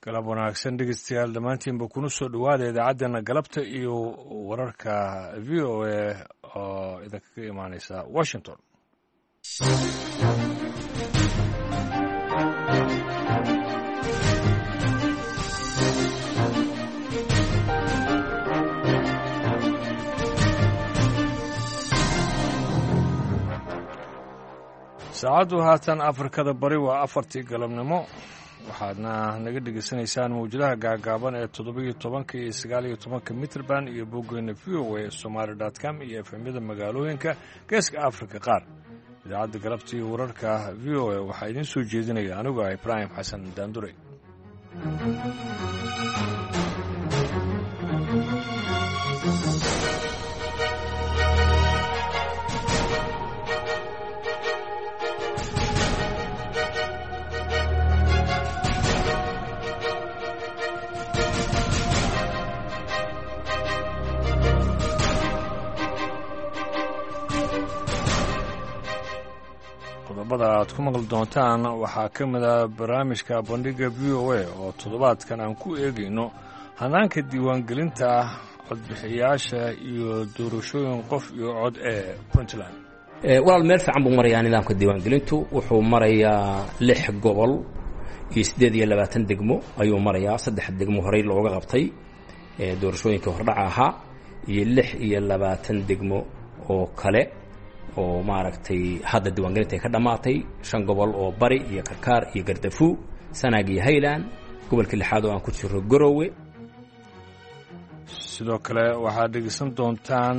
galab wanaagsan dhegeystayaal dhammaantiinba kuna soo dhowaada idaacaddeenna galabta iyo wararka v o a oo idinkaga imaaneysa washington. saacaddu haatan afrikada bari waa 4 galabnimo waxaadna naga dhegeysanaysaan mawjadaha gaagaaban ee 17 iyo 19 mitrband iyo boggeena v o a somaly.com iyo efemyada magaalooyinka geeska afrika qaar. idaacadda galabta iyo wararka v o a waxaa idiin soo jeedinaya anigu ah ibraahim xasan daandure. qodobada aad ku maqli doontaan waxaa ka mid ah barnaamijka bandhiga v o a oo toddobaadkan aan ku eegayno hanaanka diiwaangelinta codbixiyaasha iyo doorashooyin qof iyo cod ee puntland. walaal meel fiican buu marayaa nidaamka diiwaangelintu wuxuu marayaa 6 gobol iyo 28 degmo ayuu marayaa 3 degmo horey looga qabtay doorashooyinka hordhaca ahaa iyo 26 degmo oo kale oo maaragtay hadda diiwaangelinta ka dhamaatay 5 gobol oo bari iyo karkaar iyo gardafu sanaag iyo highland gobolka lixaad oo aan ku jiro garowe. sidoo kale waxaad dhegeysan doontaan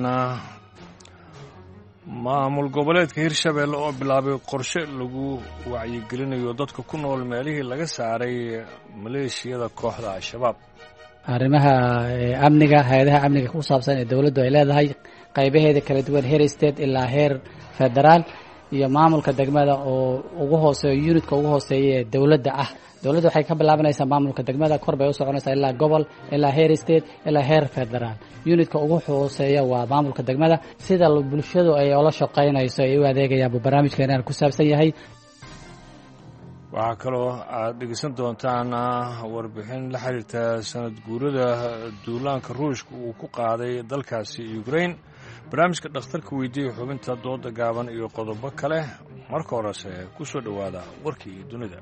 maamul goboleedka hirshabeelle oo bilaabay qorshe lagu wacyigelinayo dadka ku nool meelihii laga saaray maleeshiyada kooxda al-shabaab. arrimaha amniga hay'adaha amniga ku saabsan ee dawladdu ay leedahay qaybaheeda kala duwan heer state ilaa heer federaal iyo maamulka degmada oo ugu hooseeyo unitka ugu hooseeya ee dawladda ah. dawladdu waxay ka bilaabanaysaa maamulka degmada kor bay u soconaysaa ilaa gobol ilaa heer state ilaa heer federaal. unitka ugu hooseeya waa maamulka degmada sida bulshadu ay ula shaqaynayso ay u adeegayaan buu barnaamijkeenana ku saabsan yahay. waxaa kaloo aad dhegeysan doontaan warbixin la xiriirta sanad guurada duulaanka ruushka uu ku qaaday dalkaasi ukraine, barnaamijka dhakhtarka weydiiya xubinta dooda gaaban iyo qodobo kale. marka horese ku soo dhowaada warkii dunida.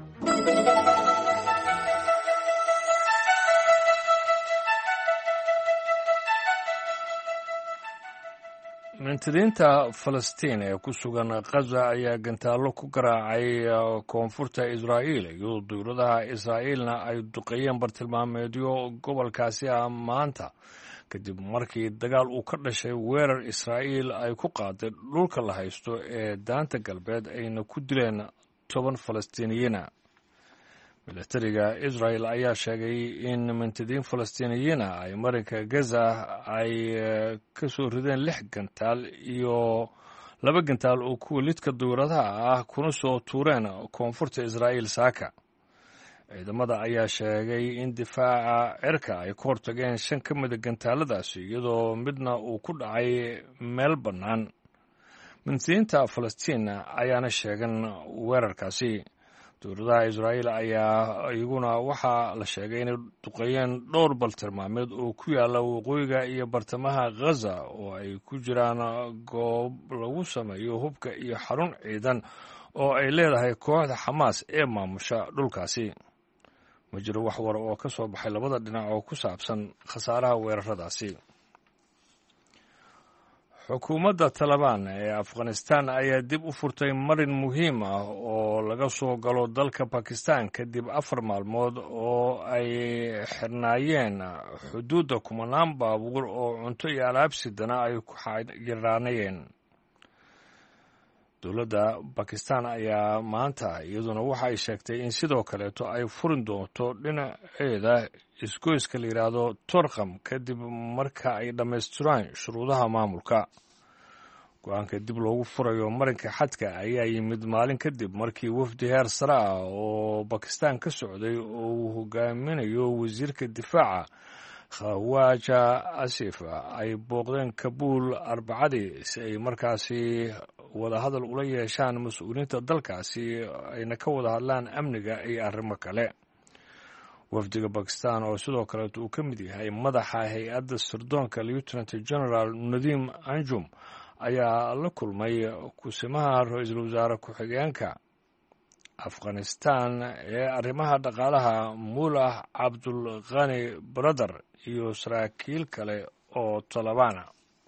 mintidiinta falastiin ee ku sugan khaza ayaa gantaallo ku garaacay koonfurta israa'iil iyadoo dowladaha israa'iilna ay duqeeyeen bartilmaameedyo gobolkaasi ah maanta kadib markii dagaal uu ka dhashay weerar israa'iil ay ku qaaday dhulka la haysto ee daanta galbeed ayna ku dileen 10 falastiiniyiina. milatariga israel ayaa sheegay in mintidiin falastiiniyiina ay marinka gaza ay ka soo rideen 6 gantaal iyo 2 gantaal oo kuwa lidka dawladaha ah kuna soo tuureen koonfurta israa'iil saaka. ciidamada ayaa sheegay in difaaca cirka ay ka hortageen 5 ka mida gantaaladaasi iyadoo midna uu ku dhacay meel bannaan. mintidiinta falastiin ayaana sheegan weerarkaasi. dowladaha israa'iil ayaa iyaguna waxaa la sheegay inay duqeeyeen dhowr baltilmaameed oo ku yaalla waqooyiga iyo bartamaha khaza oo ay ku jiraan goob lagu sameeyo hubka iyo xarun ciidan oo ay leedahay kooxda xamaas ee maamusha dhulkaasi. ma jiro wax war oo ka soo baxay labada dhinac oo ku saabsan khasaaraha weeraradaasi. xukuumadda talabaan ee afghanistan ayaa dib u furtay marin muhiim ah oo laga soo galo dalka bakistan kadib 4 maalmood oo ay xirnaayeen xuduudda kumanaan baabuur oo cunto iyo alaabsidana ay ku xayiraanayeen. dowladda bakistan ayaa maanta iyaduna waxa ay sheegtay in sidoo kaleeto ay furin doonto dhinaceeda isgoyska la yidhaahdo torkham kadib marka ay dhammaystiraan shuruudaha maamulka. go-aanka dib loogu furayo marinka xadka ayaa yimid maalin kadib markii wafdi heer sare ah oo bakistan ka socday oo uu hogaaminayo wasiirka difaaca khawaja asif ay booqdeen kabuul arbacadii si ay markaasi wadahadal ula yeeshaan mas-uuliyiinta dalkaasi ayna ka wada hadlaan amniga iyo arrimo kale. wafdiga bakistan oo sidoo kaleet uu ka mid yahay madaxa hay-adda sirdoonka lieutenant general nadim anjum ayaa la kulmay kusimaha ra-iisul wasaare ku-xigeenka afghanistan ee arrimaha dhaqaalaha mullah cabdulkhani baradar iyo saraakiil kale oo tolobana.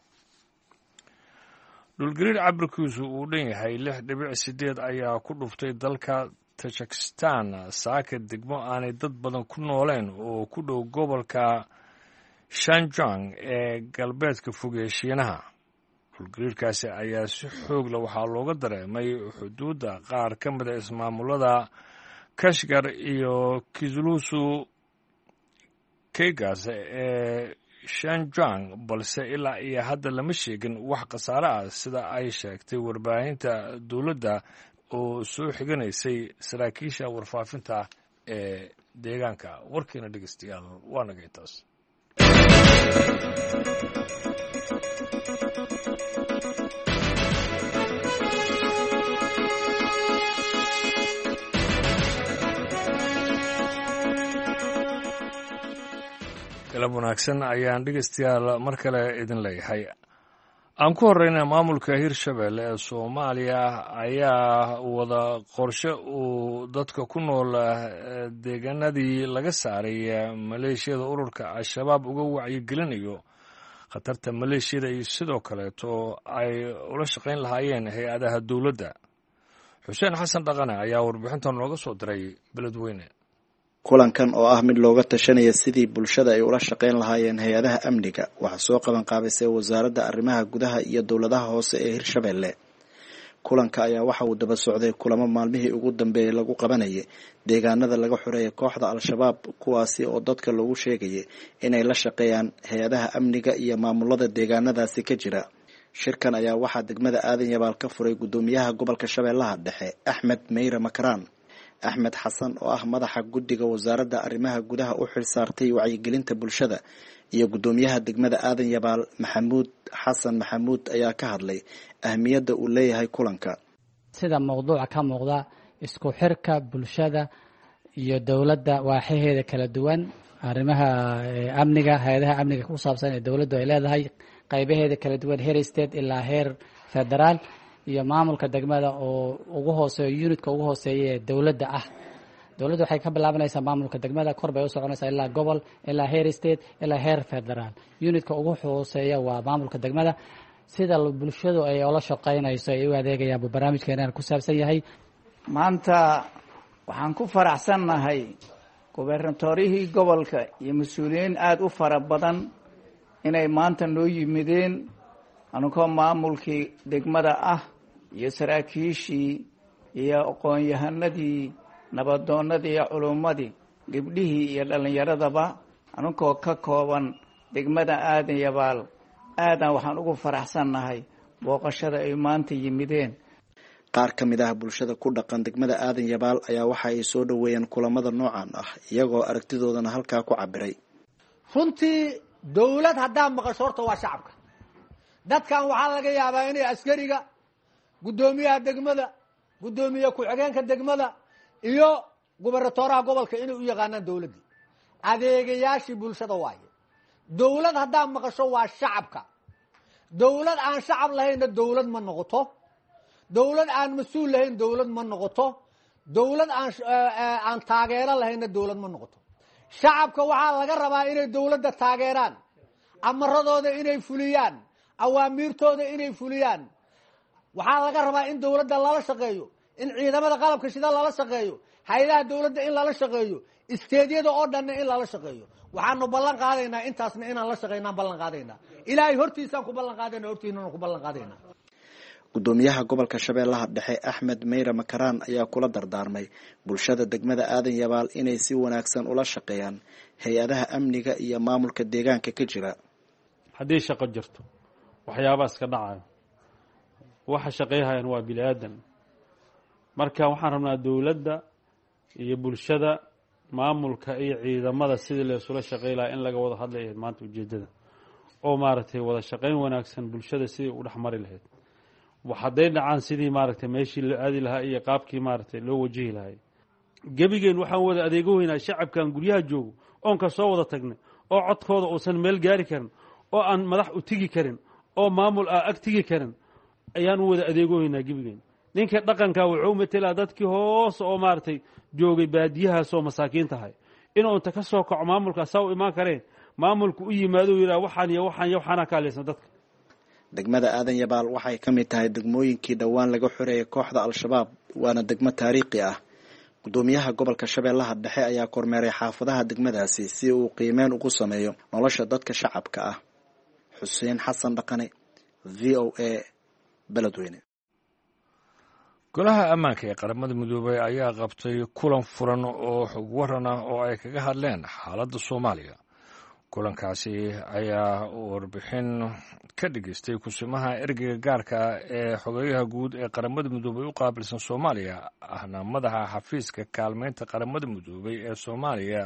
dhulgariir cabirkiisu uu dhan yahay 6.8 ayaa ku dhuftay dalka tajikistan saaka degmo aanay dad badan ku nooleen oo ku dhow gobolka shanjang ee galbeedka fog ee shiinaha. dhulgariirkaasi ayaa si xoog leh waxaa looga dareemay xuduudda qaar ka mida ismaamulada kashgar iyo kislusu kegas ee shanjang, balse ilaa iyo hadda lama sheegin wax khasaare ah sida ay sheegtay warbaahinta dowladda oo soo xiganaysay saraakiisha warfaafinta ee deegaanka. warkiina dhegeystayaal waa naga intaas. galab wanaagsan ayaan dhegeystayaal mar kale idin leeyahay. aan ku horeyna maamulka hirshabelle ee soomaaliya ayaa wada qorshe uu dadka ku nool deegaanadii laga saaray maleeshiyada ururka al-shabaab uga wacyigelinayo khatarta maleeshiyada iyo sidoo kaleeto ay ula shaqayn lahaayeen hay-adaha dowladda. xuseen xasan dhaqane ayaa warbixintan nooga soo diray beledweyne. kulankan oo ah mid looga tashanaya sidii bulshada ay ula shaqayn lahaayeen hay-adaha amniga waxaa soo qaban qaabisay wasaaradda arrimaha gudaha iyo dowladaha hoose ee hirshabelle. kulanka ayaa waxa uu daba socday kulamo maalmihii ugu dambeeyey lagu qabanayay deegaanada laga xoreeyay kooxda al-shabaab, kuwaasi oo dadka loogu sheegayay inay la shaqeeyaan hay-adaha amniga iyo maamulada deegaanadaasi ka jira. shirkan ayaa waxaa degmada aadan yabaal ka furay guddoomiyaha gobolka shabeellaha dhexe axmed meyre makaraan. axmed xasan oo ah madaxa guddiga wasaaradda arrimaha gudaha u xil saartay wacyigelinta bulshada iyo guddoomiyaha degmada aadan yabaal maxamuud xasan maxamuud ayaa ka hadlay ahmiyadda uu leeyahay kulanka. sida mawduuca ka muuqda isku xirka bulshada iyo dowladda waaxaheeda kala duwan, arrimaha amniga, hay-adaha amniga ku saabsan ee dowladdu ay leedahay qaybaheeda kala duwan, heer state ilaa heer federaal, iyo maamulka degmada oo ugu hooseeyo unitka ugu hooseeya ee dowladda ah. dowladda waxay ka bilaabanaysaa maamulka degmada, kor bay u soconaysaa ilaa gobol, ilaa heer state, ilaa heer federaal. unitka ugu hooseeya waa maamulka degmada. sida bulshadu ay ula shaqaynayso ay u adeegayaan buu barnaamijkeenana ku saabsan yahay. maanta waxaan ku faraxsannahay gubernatorihii gobolka iyo mas-uuliyiin aada u fara badan inay maanta noo yimideen, anigoo maamulkii degmada ah iyo saraakiishii iyo aqoon-yahanadii, nabadoonadii iyo culummadii, gabdhihii iyo dhallinyaradaba, anigoo ka kooban degmada aadan yabaal. aadan waxaan ugu faraxsannahay booqashada ay maanta yimideen. qaar ka mid ah bulshada ku dhaqan degmada aadan yabaal ayaa waxa ay soo dhoweeyeen kulamada noocan ah, iyagoo aragtidoodana halkaa ku cabiray. runtii dowlad haddaa maqasho horta waa shacabka. dadkan waxaa laga yaabaa inay askariga, guddoomiyaha degmada, guddoomiye ku-xigeenka degmada iyo gubernatoraha gobolka inay u yaqaanaan dowladdii. adeegayaashii bulshada waaye. dowlad haddaa maqasho waa shacabka. dowlad aan shacab lahaynna dowlad ma noqoto. dowlad aan mas-uul lahayn dowlad ma noqoto. dowlad aan taageero lahaynna dowlad ma noqoto. shacabka waxaa laga rabaa inay dowladda taageeraan, amaradooda inay fuliyaan, awaamiirtooda inay fuliyaan. waxaa laga rabaa in dowladda lala shaqeeyo, in ciidamada qalabka shida lala shaqeeyo, hay-adaha dowladda in lala shaqeeyo, isteedyada oo dhanna in lala shaqeeyo. waxaanu ballan qaadaynaa intaasna inaan la shaqeynaan ballan qaadaynaa. ilaahay hortiisaan ku ballan qaadayna, hortiinana ku ballan qaadaynaa. guddoomiyaha gobolka shabeellaha dhexe axmed meyre makaraan ayaa kula dardaarmay bulshada degmada aadan yabaal inay si wanaagsan ula shaqeeyaan hay-adaha amniga iyo maamulka deegaanka ka jira. haddii shaqo jirto waxyaabaas ka dhacayo, waxa shaqeyhayan waa bini aadan. marka waxaan rabnaa dowladda iyo bulshada, maamulka iyo ciidamada sidii laysula shaqey lahaa in laga wada hadlaya maanta ujeedada, oo maaragtay wada shaqeyn wanaagsan bulshada sidii u dhexmari lahayd. hadday dhacaan sidii maaragtay meeshii loo aadi lahaa iyo qaabkii maaragtay loo wajihi lahay. gebigeen waxaan wada adeegoweynaa shacabkan guryaha joogo oon ka soo wada tagnay oo codkooda uusan meel gaari karin oo aan madax u tigi karin oo maamul ag tigi karin ayaan u wada adeegoweynaa gebigeen ninka dhaqanka wuxuu matelaa dadkii hoos oo maaragtay joogay baadiyahaasoo masaakiin tahay inuu inta ka soo kaco maamulka saa u imaan kareen maamulku u yimaado yidhaha waxaan iyo waxaan iyo waxaana kaaleysan dadka. degmada aadan yabaal waxay ka mid tahay degmooyinkii dhowaan laga xoreeyay kooxda al-shabaab waana degmo taariikhi ah. gudoomiyaha gobolka shabeellaha dhexe ayaa kormeeray xaafadaha degmadaasi si uu qiimeyn ugu sameeyo nolosha dadka shacabka ah. xuseen xasan dhaqane, v o a, beledweyne. golaha ammaanka ee qaramada midoobay ayaa qabtay kulan furan oo xog waran ah oo ay kaga hadleen xaaladda soomaaliya. kulankaasi ayaa warbixin ka dhigaystay kusimaha ergeyga gaarka ee xogeyaha guud ee qaramada midoobay u qaabilsan soomaaliya ahna madaxa xafiiska kaalmeynta qaramada midoobay ee soomaaliya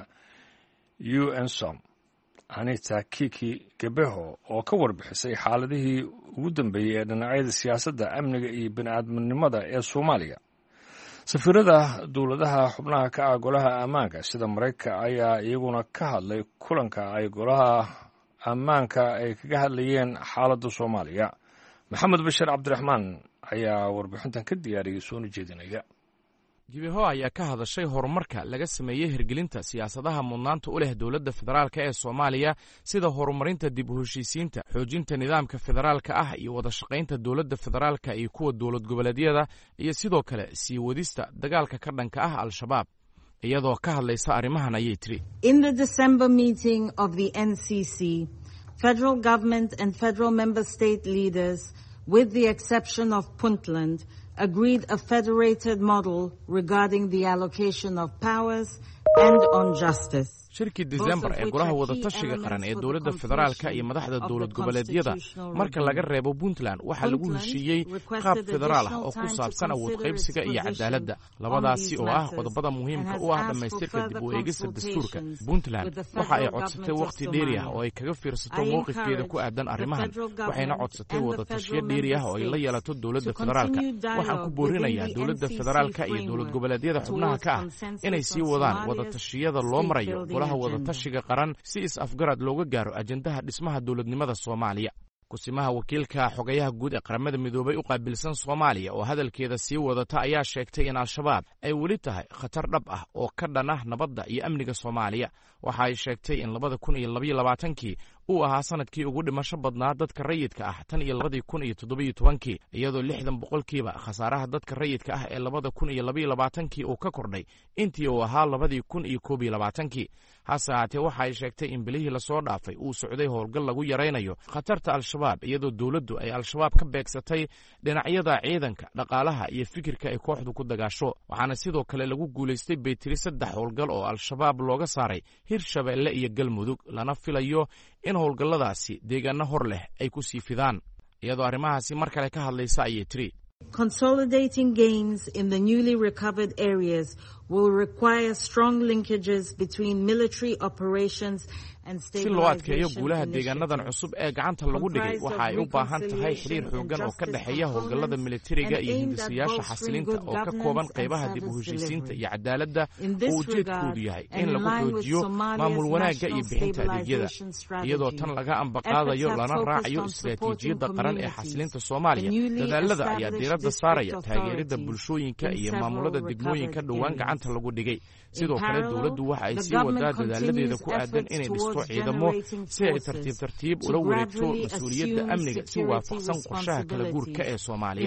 UNSOM Anita Kiki Gebeho oo ka warbixisay xaaladihii ugu dambeeyey ee dhinacyada siyaasadda amniga iyo bini'aadminimada ee Soomaaliya. safiirada dowladaha xubnaha ka ah golaha ammaanka sida Mareykanka ayaa iyaguna ka hadlay kulanka ay golaha ammaanka ay kaga hadlayeen xaaladda Soomaaliya. Maxamed Bashir Cabdiraxmaan ayaa warbixintan ka diyaariyay soo jeedinaya. Gebeho ayaa ka hadashay horumarka laga sameeyay hirgelinta siyaasadaha mudnaanta u leh dowladda federaalka ee Soomaaliya sida horumarinta dib u heshiisiinta, xoojinta nidaamka federaalka ah iyo wada shaqaynta dowladda federaalka iyo kuwa dowlad goboleedyada iyo sidoo kale sii wadista dagaalka ka dhanka ah al-shabaab. iyadoo ka hadlaysa arrimahan ayay tiri: In the December meeting of the NCC, federal government and federal member state leaders, with the exception of Puntland, agreed a federated model regarding the allocation of powers and on justice. shirkii December ee golaha wadatashiga qaran ee dowladda federaalka iyo madaxda dowlad goboleedyada marka laga reebo Puntland waxa lagu heshiiyey qaab federaal ah oo ku saabsan awood qaybsiga iyo cadaaladda. labadaasi oo ah qodobada muhiimka u ah dhamaystirka dib u eegista dastuurka. Puntland waxa ay codsatay waqti dheeri ah oo ay kaga fiirsato mowqifkeeda ku aadan arrimahan, waxayna codsatay wadatashiyo dheeri ah oo ay la yeelato dowladda federaalka. waxaan ku boorinayaa dowladda federaalka iyo dowlad goboleedyada xubnaha ka ah inay sii wadaan wadatashiyada loo marayo wadatashiga qaran si is-afgarad looga gaaro ajendaha dhismaha dowladnimada Soomaaliya. kusimaha wakiilka xogayaha guud ee qaramada midoobay u qaabilsan Soomaaliya oo hadalkeeda sii wadata ayaa sheegtay in al-shabaab ay weli tahay khatar dhab ah oo ka dhan ah nabadda iyo amniga Soomaaliya. waxa ay sheegtay in 2022 uu ahaa sanadkii ugu dhimasho badnaa dadka rayidka ah tan iyo 2017 iyadoo 60% khasaaraha dadka rayidka ah ee 2022 uu ka kordhay intii uu ahaa 2021. hase haatee waxa ay sheegtay in bilihii lasoo dhaafay uu socday howlgal lagu yaraynayo khatarta al-shabaab iyadoo dowladdu ay al-shabaab ka beegsatay dhinacyada ciidanka, dhaqaalaha iyo fikirka ay kooxdu ku dagaasho. waxaana sidoo kale lagu guulaystay baytiri 3 howlgal oo al-shabaab looga saaray Hirshabeelle iyo Galmudug, lana filayo in howlgalladaasi deegaano hor leh ay ku sii fidaan. iyadoo arrimahaasi mar kale ka hadlaysa ayay tiri: Consolidating gains in the newly recovered areas will require strong linkages between military operations and si loo adkeeyo guulaha deegaanadan cusub ee gacanta lagu dhigay waxa ay u baahan tahay xiriir xoogan oo ka dhexeeya howlgallada militariga iyo hindisayaasha xasilinta oo ka kooban qaybaha dib u heshiisiinta iyo cadaaladda oo ujeedkoodu yahay in lagu xoojiyo maamul wanaagga iyo bixinta adeegyada. iyadoo tan laga ambaqaadayo lana raacayo istiraatiijiyadda qaran ee xasilinta Soomaaliya, dadaalada ayaa diiradda saaraya taageeridda bulshooyinka iyo maamulada degmooyinka dhowaan gacanta lagu dhigay. sidoo kale dowladdu waxa ay sii wadaa dadaaladeeda ku aadan inay dhisto ciidamo si ay tartiib tartiib ula wareegto mas-uuliyadda amniga si waafaqsan qorshaha kala guurka ee Soomaaliya.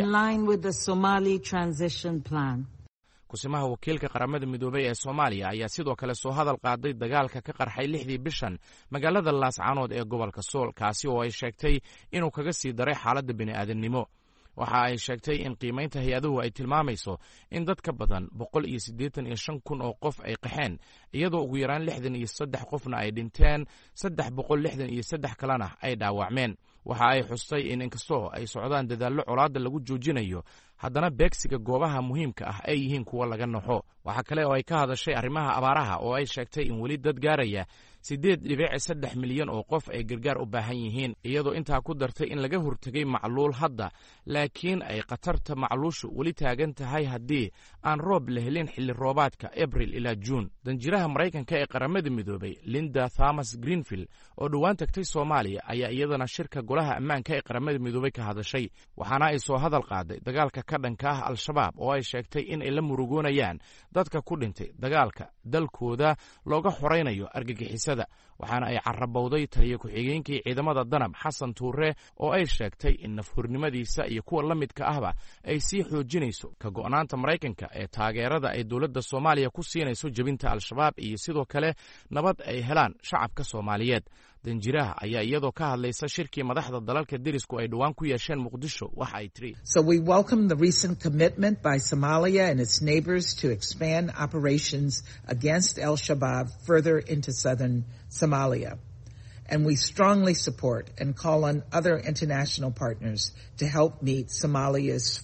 kusimaha wakiilka qaramada midoobay ee Soomaaliya ayaa sidoo kale soo hadal qaaday dagaalka ka qarxay 6dii bishan magaalada Laascaanood ee gobolka Sool, kaasi oo ay sheegtay inuu kaga sii daray xaaladda bini'aadanimo. waxa ay sheegtay in qiimaynta hay-aduhu ay tilmaamayso in dad ka badan 185,000 oo qof ay qaxeen, iyadoo ugu yaraan 63 qofna ay dhinteen, 363 kalena ay dhaawacmeen. waxa ay xustay in inkastoo ay socdaan dadaallo colaadda lagu joojinayo, haddana beegsiga goobaha muhiimka ah ay yihiin kuwa laga naxo. waxaa kale oo ay ka hadashay arrimaha abaaraha oo ay sheegtay in weli dad gaaraya 8.3 milyan oo qof ay gargaar u baahan yihiin, iyadoo intaa ku dartay in laga hortegay macluul hadda, laakiin ay khatarta macluushu weli taagan tahay haddii aan roob la helin xilli roobaadka Abril ilaa Juun. danjiraha Maraykanka ee qaramada midoobay Linda Thomas Greenfield oo dhowaan tagtay Soomaaliya ayaa iyadana shirka golaha ammaanka ee qaramada midoobay ka hadashay, waxaana ay soo hadal qaaday dagaalka ka dhanka ah Al-Shabaab oo ay sheegtay in ay la murugoonayaan dadka ku dhintay dagaalka dalkooda looga xoraynayo argagixisada, waxaana ay carabowday taliye ku-xigeenkii ciidamada danab Xasan Tuure oo ay sheegtay in nafhurnimadiisa iyo kuwa la midka ahba ay sii xoojinayso ka go'naanta Maraykanka ee taageerada ay dowladda Soomaaliya ku siinayso jebinta Al-Shabaab iyo sidoo kale nabad ay helaan shacabka Soomaaliyeed. danjiraha ayaa iyadoo ka hadlaysa shirkii madaxda dalalka derisku ay dhowaan ku yeesheen Muqdisho waxa ay tiri: So we welcome the recent commitment by Somalia and its neighbors to expand operations against Al-Shabaab further into southern Somalia. And we strongly support and call on other international partners to help meet Somalia's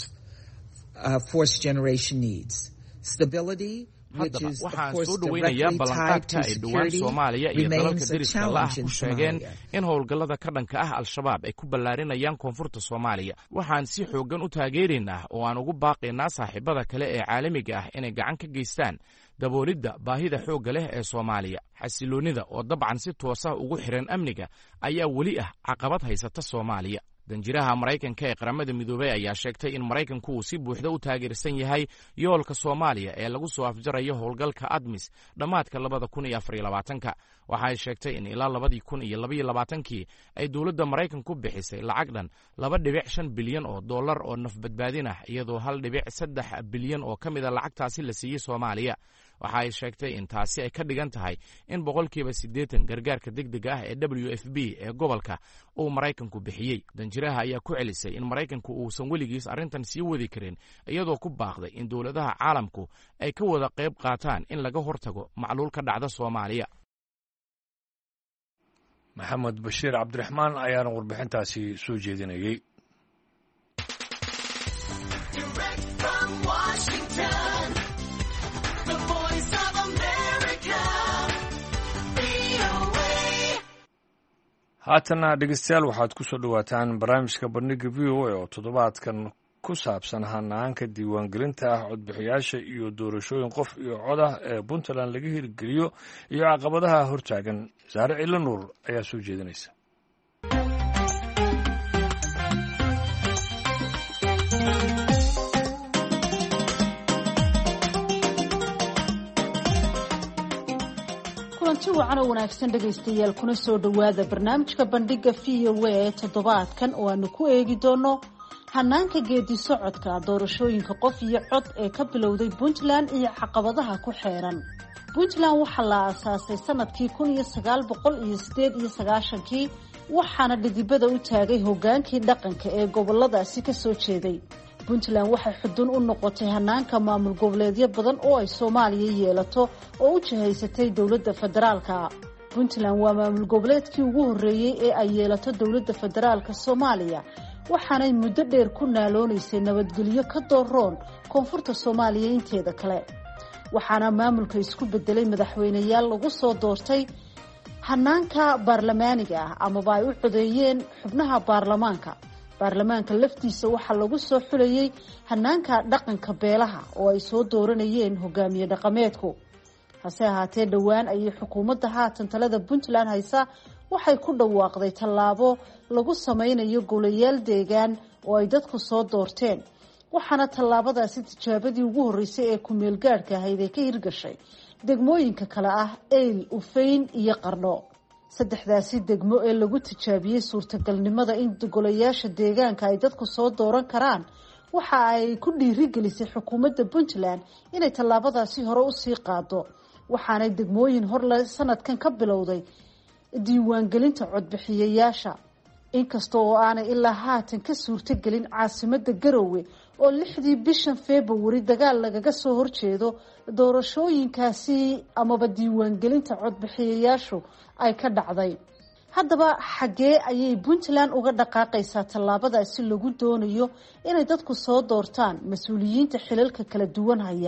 fourth generation needs. Stability, haddaba waxaan soo dhoweynayaa ballanqaadka ay dhowaan Soomaaliya iyo dalalka deriska la ah ku sheegeen in howlgallada ka dhanka ah Al-Shabaab ay ku ballaarinayaan koonfurta Soomaaliya. waxaan si xooggan u taageeraynaa oo aan ugu baaqaynaa saaxiibada kale ee caalamiga ah inay gacan ka geystaan daboolidda baahida xoogga leh ee Soomaaliya. xasiloonida oo dabcan si toos ah ugu xiran amniga ayaa weli ah caqabad haysata Soomaaliya. danjiraha Maraykanka ee qaramada midoobay ayaa sheegtay in Maraykanku uu si buuxda u taageersan yahay yoolka Soomaaliya ee lagu soo afjarayo howlgalka ADMIS dhammaadka 2024. waxa ay sheegtay in ilaa 2022 ay dowladda Maraykanku bixisay lacag dhan 2.5 bilyan oo dollar oo nafbadbaadin ah, iyadoo 1.3 bilyan oo ka mid a lacagtaasi la siiyey Soomaaliya. waxa ay sheegtay in taasi ay ka dhigan tahay in 80% gargaarka degdega ah ee WFP ee gobolka uu Maraykanku bixiyey. danjiraha ayaa ku celisay in Maraykanku uusan weligiis arrintan sii wadi karin, iyadoo ku baaqday in dowladaha caalamku ay ka wada qayb qaataan in laga hortago macluul ka dhacda Soomaaliya. maxamed bashiir cabdiraxmaan ayaana warbixintaasi soo jeedinayay. haatana dhegeystayaal waxaad ku soo dhowaataan barnaamijka bandhiga VOA oo toddobaadkan ku saabsan hanaanka diiwaangelinta ah codbixiyaasha iyo doorashooyin qof iyo cod ah ee Puntland laga hirgeliyo iyo caqabadaha hortaagan. Saare Ciila Nuur ayaa soo jeedinaysa. kulanti wacan oo wanaagsan dhegaystayaal, kuna soo dhowaada barnaamijka bandhiga VOA ee toddobaadkan oo aanu ku eegi doono hanaanka geedi socodka doorashooyinka qof iyo cod ee ka bilowday Puntland iyo caqabadaha ku xeeran. Puntland waxaa la aasaasay sanadkii 1998 waxaana dhidibada u taagay hogaankii dhaqanka ee goboladaasi ka soo jeeday. Puntland waxay xudun u noqotay hanaanka maamul goboleedyo badan oo ay Soomaaliya yeelato oo u jihaysatay dowladda federaalka. Puntland waa maamul goboleedkii ugu horeeyay ee ay yeelato dowladda federaalka Soomaaliya, waxaanay muddo dheer ku naaloonaysay nabadgelyo ka dooroon koonfurta Soomaaliya inteeda kale. waxaana maamulka isku bedelay madaxweyneyaal lagu soo doortay hanaanka baarlamaaniga ah amaba ay u codeeyeen xubnaha baarlamaanka. baarlamaanka laftiisa waxaa lagu soo xulayay hanaanka dhaqanka beelaha oo ay soo dooranayeen hogaamiye dhaqameedku. hase ahaatee dhowaan ayay xukuumadda haatan talada Puntland haysa waxay ku dhawaaqday tallaabo lagu sameynayo golayaal deegaan oo ay dadku soo doorteen, waxaana tallaabadaasi tijaabadii ugu horeysay ee ku-meel gaadhka ahayd ee ka hirgashay degmooyinka kale ah Eyl, Ufeyn iyo Qardho. saddexdaasi degmo ee lagu tijaabiyey suurtagalnimada in golayaasha deegaanka ay dadku soo dooran karaan waxa ay ku dhiirigelisay xukuumadda Puntland inay tallaabadaasi hore u sii qaado, waxaanay degmooyin horle sanadkan ka bilowday diiwaangelinta codbixiyayaasha. inkasta oo aanay ilaa haatan ka suurtagelin caasimadda Garowe oo 6dii bishan February dagaal lagaga soo horjeedo doorashooyinkaasi amaba diiwaangelinta codbixiyayaashu ay ka dhacday. haddaba xagee ayay Puntland uga dhaqaaqaysaa tallaabadaasi lagu doonayo inay dadku soo doortaan mas-uuliyiinta xilalka kala duwan haya?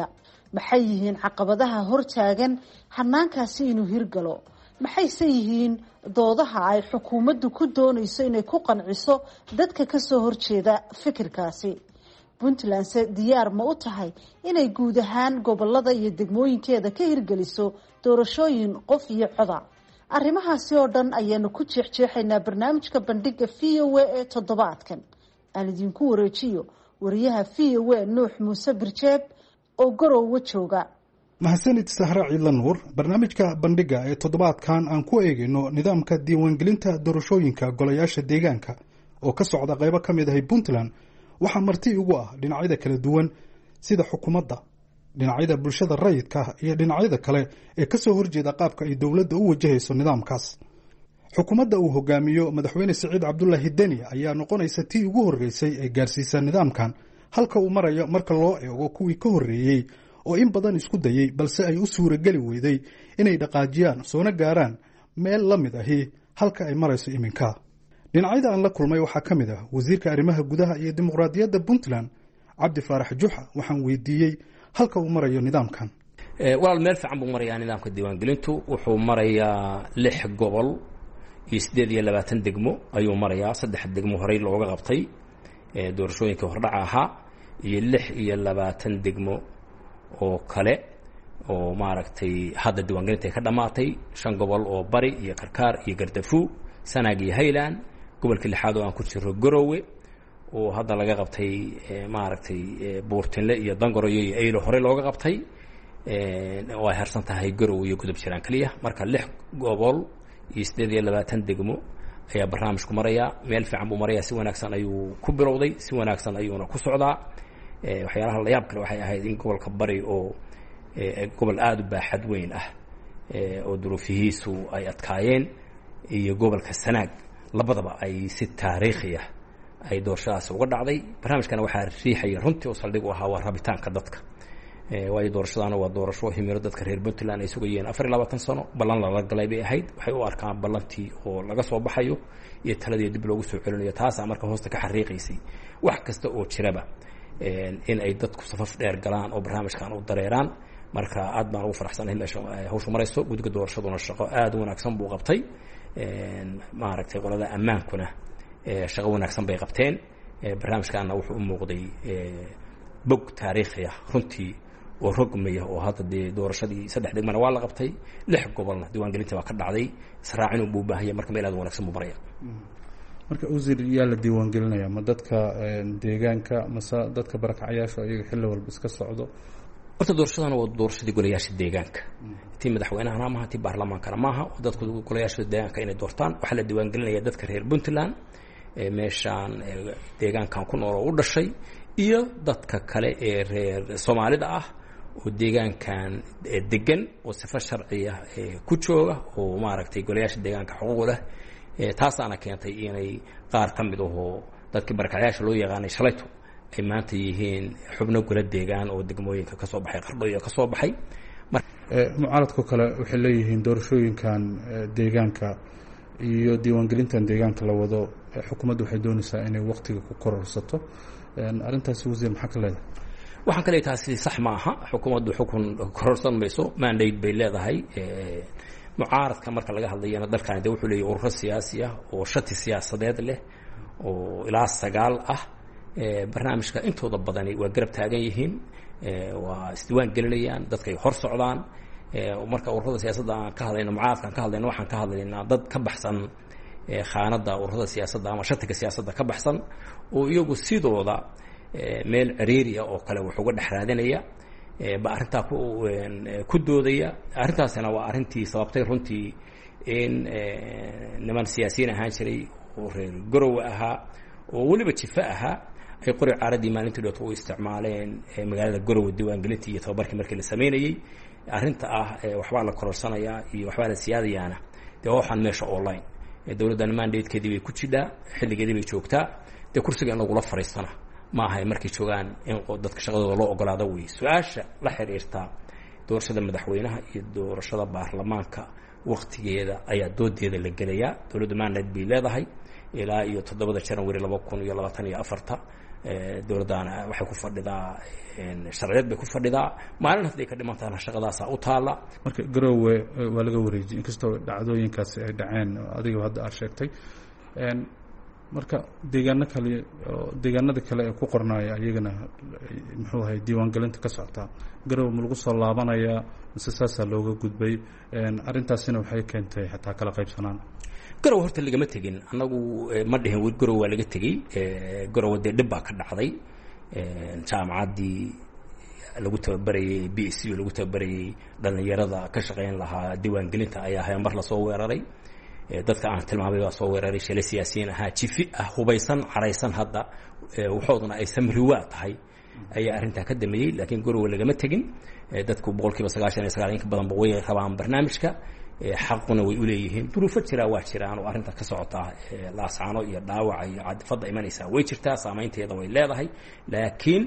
maxay yihiin caqabadaha hortaagan hanaankaasi inuu hirgalo maxayse yihiin doodaha ay xukuumaddu ku doonayso inay ku qanciso dadka kasoo horjeeda fikirkaasi puntlandse diyaar ma u tahay inay guud ahaan gobolada iyo degmooyinkeeda ka hirgeliso doorashooyin qof iyo coda arrimahaasi oo dhan ayaanu ku jeexjeexaynaa barnaamijka bandhiga v o a ee toddobaadkan aan idinku wareejiyo wariyaha v o a nuux muuse birjeeb oo garowe jooga. mahadsanid sahra ciidla nuur. barnaamijka bandhiga ee toddobaadkan aan ku eegayno nidaamka diiwaangelinta doorashooyinka golayaasha deegaanka oo ka socda qaybo ka mid ahay puntland waxaa marti ugu ah dhinacyada kala duwan sida xukuumadda, dhinacyada bulshada rayidka iyo dhinacyada kale ee kasoo horjeeda qaabka ay dowladda u wajahayso nidaamkaas. xukuumadda uu hogaamiyo madaxweyne siciid cabdulaahi deni ayaa noqonaysa tii ugu horreysay ee gaarsiisa nidaamkan halka uu marayo marka loo eego kuwii ka horreeyey oo in badan isku dayay balse ay u suurageli weyday inay dhaqaajiyaan soona gaaraan meel la mid ahi halka ay marayso iminka. dhinacyada aan la kulmay waxaa ka mid ah wasiirka arrimaha gudaha iyo dimuqraadiyadda puntland cabdi faarax juxa. waxaan weydiiyey halka uu marayo nidaamkan. walaal meel fiican buu marayaa nidaamka diiwaangelintu. wuxuu marayaa 6 gobol iyo 28 degmo ayuu marayaa. 3 degmo horey looga qabtay doorashooyinka hordhaca ahaa iyo 26 degmo oo kale oo maaragtay hadda diiwaangelinta ka dhamaatay. 5 gobol oo bari iyo karkaar iyo gardafu, sanaag iyo highland, gobolka lixaad oo aan ku jiro garowe oo hadda laga qabtay maaragtay buurtinle iyo dangoroyo iyo aylo hore looga qabtay oo ay harsan tahay garowe iyo gudub jiraan kaliya. marka 6 gobol iyo 28 degmo ayaa barnaamijku marayaa. meel fiican buu marayaa. si wanaagsan ayuu ku bilowday, si wanaagsan ayuuna ku socdaa. waxyaalaha la yaab kale waxay ahayd in gobolka bari oo gobol aada u baaxad weyn ah oo duruufihiisu ay adkaayeen iyo gobolka sanaag labadaba ay si taariikhi ah ay doorashadaas uga dhacday. barnaamijkana waxaa riixaya runtii oo saldhig u ahaa waa rabitaanka dadka. waayo doorashadaana waa doorasho himilo dadka reer puntland ay sugayeen 24 sano. ballan lala galay bay ahayd. waxay u arkaan ballantii oo laga soo baxayo iyo taladii dib loogu soo celinayo. taasaa marka hoosta ka xariiqaysay wax kasta oo jiraba in ay dadku safaf dheer galaan oo barnaamijkan u dareeraan. marka aad baan ugu faraxsanahay meesha hawshu marayso. guddiga doorashaduna shaqo aada u wanaagsan buu qabtay. maaragtay qolada ammaankuna shaqo wanaagsan bay qabteen. barnaamijkaana wuxuu u muuqday bog taariikhi ah runtii oo rogmaya oo hadda dee doorashadii 3 degmana waa la qabtay, 6 gobolna diiwaangelinta waa ka dhacday. israacin uu baahaya marka meel aad wanaagsan buu maraya. marka wasiir yaa la diiwaangelinaya ma dadka deegaanka mase dadka barakacayaasha iyaga xilli walba iska socdo? horta doorashadana waa doorashadii golayaasha deegaanka. tii madaxweynahana maaha, tii baarlamaankana maaha. dadku golayaasha deegaanka inay doortaan. waxaa la diiwaangelinaya dadka reer puntland meeshaan deegaankan ku nool oo u dhashay iyo dadka kale ee reer soomaalida ah oo deegaankan degan oo sifo sharci ah ku jooga oo maaragtay golayaasha deegaanka xuquuq leh. taasaana keentay inay qaar ka mid ahoo dadkii barakacayaasha loo yaqaanay shalayto ay maanta yihiin xubno gola deegaan oo degmooyinka ka soo baxay qardho iyo ka soo baxay. mucaaradku kale waxay leeyihiin doorashooyinkan deegaanka iyo diiwaangelintan deegaanka la wado xukuumaddu waxay doonaysaa inay waqtiga ku kororsato. arrintaasi wasiir maxaa ka leedahay? waxaan ka leeyahay taasi sax ma aha. xukuumaddu xukun kororsan mayso. mandate bay leedahay. mucaaradka marka laga hadlayana dalkani de wuxuu leeyahay ururo siyaasi ah oo shati siyaasadeed leh oo ilaa 9 ah. barnaamijka intooda badani waa garab taagan yihiin. waa isdiiwaan gelinayaan, dadkay hor socdaan. marka ururada siyaasadda aan ka hadlayno, mucaaradka aan ka hadlayno, waxaan ka hadlaynaa dad ka baxsan khaanada ururada siyaasadda ama shatiga siyaasadda ka baxsan oo iyagu sidooda meel ciriiri ah oo kale wax uga dhex raadinaya ba arrintaa ku doodaya. arrintaasina waa arrintii sababtay runtii in niman siyaasiyiin ahaan jiray oo reer garowe ahaa oo weliba jifa ahaa ay qori caaradii maalintii dhoota u isticmaaleen magaalada garowe diiwaangelintii iyo tababarkii markii la sameynayey. arrinta ah waxbaa la kororsanayaa iyo waxbaa la siyaadayaana dee waxaan meesha online dowladdan mandatekeedii bay ku jidhaa, xilligeedii bay joogtaa. dee kursiga in lagula fariistana ma ahay markay joogaan in dadka shaqadooda loo ogolaado wey. su-aasha la xiriirta doorashada madaxweynaha iyo doorashada baarlamaanka waqtigeeda ayaa doodeeda la gelayaa. dowladda mandate bay leedahay ilaa iyo 7 January 2024 dowladdaana waxay ku fadhidaa sharciyeed bay ku fadhidaa maalin hadday ka dhimantaana shaqadaasaa u taalla. marka garoowe waa laga wareejiyey inkastoo dhacdooyinkaasi ay dhaceen adiga hadda aad sheegtay, marka deegaanada kale ee ku qornaaya ayagana muxuu ahay diiwaangelinta ka socotaa garoowe ma lagu soo laabanayaa mise saasaa looga gudbay? arrintaasina waxay keentay xataa kala qaybsanaan. garowe horta lagama tegin annagu ma dhihin wi garowe waa laga tegey. garowe dee dhib baa ka dhacday. jaamacaddii lagu tababarayey b s u lagu tababarayey dhallinyarada ka shaqayn lahaa diiwaangelinta ayaa ahay mar lasoo weeraray. dadka aan tilmaamay baa soo weeraray shale siyaasiyiin ahaa jifi ah hubaysan caraysan hadda waxooduna ay samriwaa tahay ayaa arrintaa ka dameeyey. laakiin garowe lagama tegin. dadku 99% in ka badanba way rabaan barnaamijka, xaquna way u leeyihiin. duruufo jiraa waa jiraan oo arrinta ka socotaa laascaano iyo dhaawaca iyo cadfadda imanaysaa way jirtaa, saamaynteeda way leedahay. laakiin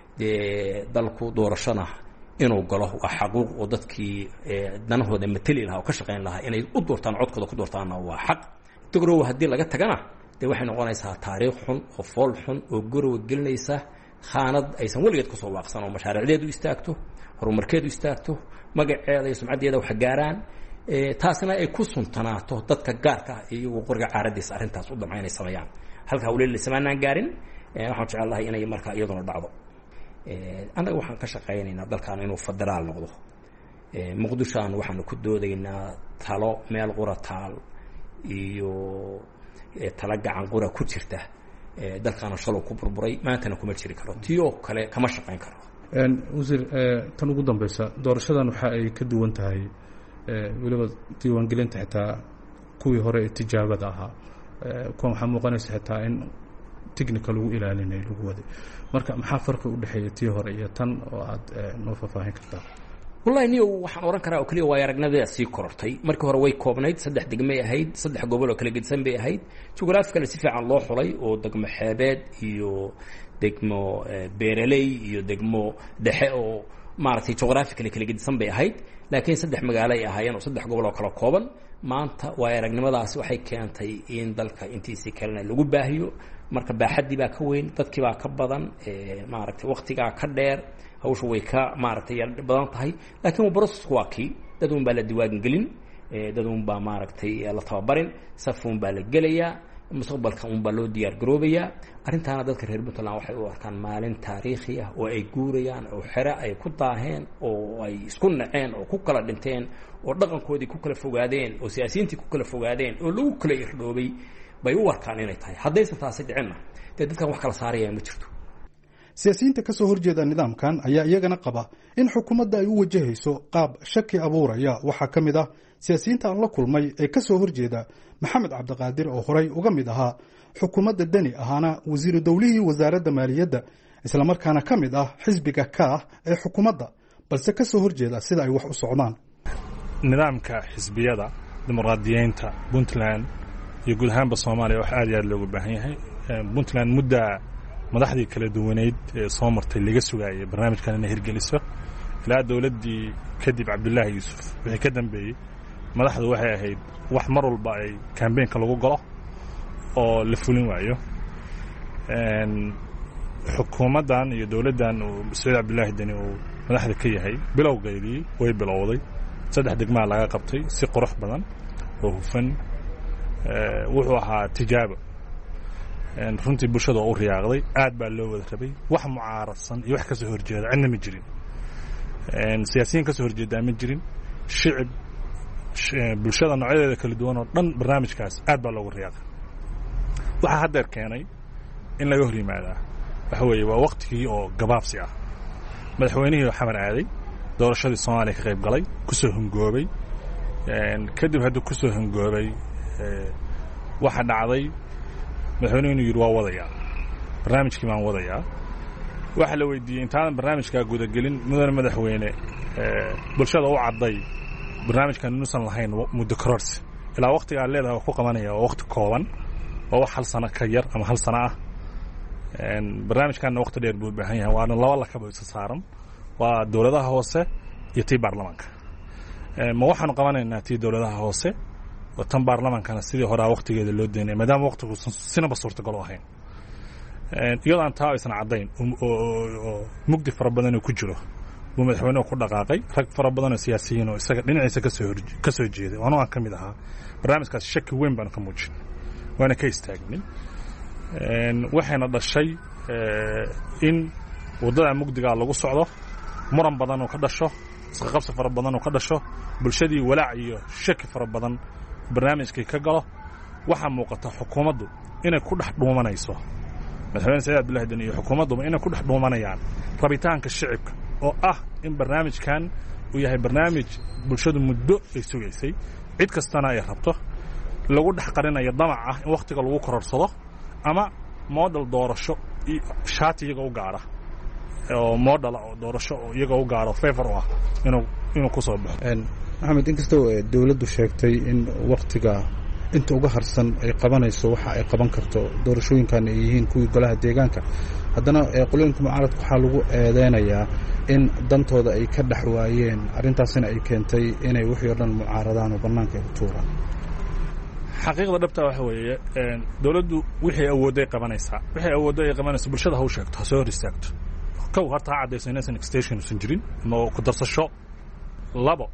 dee dalku doorashona inuu galo waa xaquuq oo dadkii danahooda mateli lahaa oo ka shaqayn lahaa inay u doortaan codkooda ku doortaanna waa xaq. garowe haddii laga tagana dee waxay noqonaysaa taariikh xun oo fool xun oo garowe gelinaysa khaanad aysan weligeed kusoo waaqsan oo mashaariicdeedu istaagto, horumarkeedu istaagto, magaceeda iyo sumcaddeeda wax gaaraan. taasina ay ku suntanaato dadka gaarka ah iyagoo qoriga caaradiisa arrintaas u damca inay sameeyaan. halkaa weli samaanaan gaarin. waxaan jecel lahay inay markaa iyaduna dhacdo. annaga waxaan ka shaqaynaynaa dalkan inuu federaal noqdo. muqdishoan waxaanu ku doodaynaa talo meel qura taal iyo tala gacan qura ku jirta. dalkaana shalow ku burburay maantana kuma jiri karo, tiyoo kale kama shaqayn karo. wasiir, tan ugu dambeysa doorashadan waxa ay ka duwan tahay weliba diiwaangelinta xitaa kuwii hore ee tijaabada ahaa. kuwan waxaa muuqanaysa xitaa in technical lagu ilaalinay lagu waday. marka maxaa farqi u dhexeeya tii hore iyo tan oo aad noo faahfaahin kartaa? wallahi niyo waxaan oran karaa oo kaliya waa aragnimada sii korortay. markii hore way koobnayd 3 degmay ahayd, 3 gobol oo kala gedsan bay ahayd. geographically si fiican loo xulay oo degmo xeebeed iyo degmo beeraley iyo degmo dhexe oo maaragtay geographically kala gedsan bay ahayd. laakiin 3 magaalo ay ahaayeen oo 3 gobol oo kala kooban. maanta waa aragnimadaasi waxay keentay in dalka intiisii kalena lagu baahiyo. marka baaxaddii baa ka weyn, dadkii baa ka badan, maaragtay waqtigaa ka dheer, hawshu way ka maaragtay badan tahay. laakiin processku waa kii dad un baa la diiwaan gelin, dad un baa maaragtay la tababarin, saf un baa la gelayaa, mustaqbalka un baa loo diyaar garoobayaa. arrintaana dadka reer Puntland waxay u arkaan maalin taariikhi ah oo ay guurayaan, oo xere ay ku daaheen, oo ay isku naceen, oo ku kala dhinteen, oo dhaqankoodii ku kala fogaadeen, oo siyaasiyiintii ku kala fogaadeen, oo lagu kala irdhoobay bay u arkaan inay tahay. haddaysan taasi dhicinna dee dadkan wax kala saarayaan ma jirto. siyaasiyiinta ka soo horjeeda nidaamkan ayaa iyagana qaba in xukuumadda ay u wajahayso qaab shaki abuuraya. waxaa ka mid ah siyaasiyiinta aan la kulmay ee ka soo horjeeda maxamed cabdiqaadir oo horey uga mid ahaa xukuumadda deni ahaana wasiiru dowlihii wasaaradda maaliyadda islamarkaana ka mid ah xisbiga kaah ee xukuumadda balse ka soo horjeeda sida ay wax u socdaan. nidaamka xisbiyada dimuqraadiyiinta Puntland iyo guud ahaanba Soomaaliya wax aad iyo aad loogu baahan yahay. Puntland mudda madaxdii kala duwaneyd ee soo martay laga sugaayay barnaamijkan inay hirgeliso ilaa dowladdii kadib Cabdullaahi Yuusuf wixii ka dambeeyey madaxdu waxay ahayd wax mar walba ay campaignka lagu galo oo la fulin waayo. xukuumaddan iyo dowladdan uu Saciid Cabdullaahi Deni uu madaxda ka yahay bilowgeedii way bilowday 3 degmaa laga qabtay si qurux badan oo hufan. wuxuu ahaa tijaabo runtii bulshada u riyaaqday, aad baa loo wada rabay. wax mucaaradsan iyo wax ka soo horjeeda cidna ma jirin. siyaasiyiin ka soo horjeedaa ma jirin. shicib bulshada noocyadeeda kala duwan oo dhan barnaamijkaas aad baa loogu riyaaqay. waxaa haddeer keenay in laga hor yimaadaa waxa weeye waa waqtigii oo gabaabsi ah. madaxweynihii xamar aaday, doorashadii Soomaaliya ka qayb galay, ku soo hungoobay. kadib hadduu ku soo hungoobay waxa dhacday madaxweynuhu inuu yidhi waa wadayaa barnaamijkii baan wadayaa. waxa la weydiiyey intaadan barnaamijkaa gudagelin mudane madaxweyne bulshada u cadday barnaamijkan inuusan lahayn muddo kororsi ilaa waqtigaa leedahay ku qabanaya waa waqti kooban oo wax hal sano ka yar ama hal sano ah. barnaamijkanna waqti dheer buu u baahan yahay, waana 2 lakaba isa saaran, waa dowladaha hoose iyo tii baarlamaanka. ma waxaanu qabanaynaa tii dowladaha hoose oo tan baarlamaankana sidii horaa waqtigeeda loo deynay maadaama waqtigu sinaba suurtagal u ahayn. iyadaan taa aysan caddayn oo mugdi fara badan oo ku jiro buu madaxweynuhu ku dhaqaaqay rag fara badan oo siyaasiyiin oo isaga dhinaciisa ka soo jeeday oo aan ka mid ahaa barnaamijkaas shaki weyn baan ka muujin waana ka istaagnay waxayna dhashay in waddada mugdigaa lagu socdo muran badan oo ka dhasho isqa qabsi fara badan oo ka dhasho bulshadii walaac iyo shaki fara badan barnaamijkii ka galo waxaa muuqata xukuumaddu inay ku dhex dhuumanayso madaxweyne saciid cabdullaahi deni iyo xukuumadduba inay ku dhex dhuumanayaan rabitaanka shicibka oo ah in barnaamijkan uu yahay barnaamij bulshadu muddo ay sugaysay cid kastana ay rabto lagu dhex qarinayo damac ah in wakhtiga lagu kororsado ama moodel doorasho shaati iyaga u gaara oo moodel doorasho oo iyaga u gaaro favor u ah inuu ku soo baxo maxamed inkastoo dawladdu sheegtay in wakhtiga inta uga harsan ay qabanayso waxa ay qaban karto doorashooyinkan ay yihiin kuwii golaha deegaanka haddana qolooyinka mucaaradka waxaa lagu eedeynayaa in dantooda ay ka dhex waayeen arrintaasina ay keentay inay wixii oo dhan mucaaradaan oo bannaanka ay ku tuuraan xaqiiqda dhabta waxa weeye dawladdu wixii awoodday qabanaysaa wixii awooddo ay qabanayso bulshada ha u sheegto ha soo hor istaagto kow horta ha caddayso inaysan extension usan jirin ama ku darsasho labo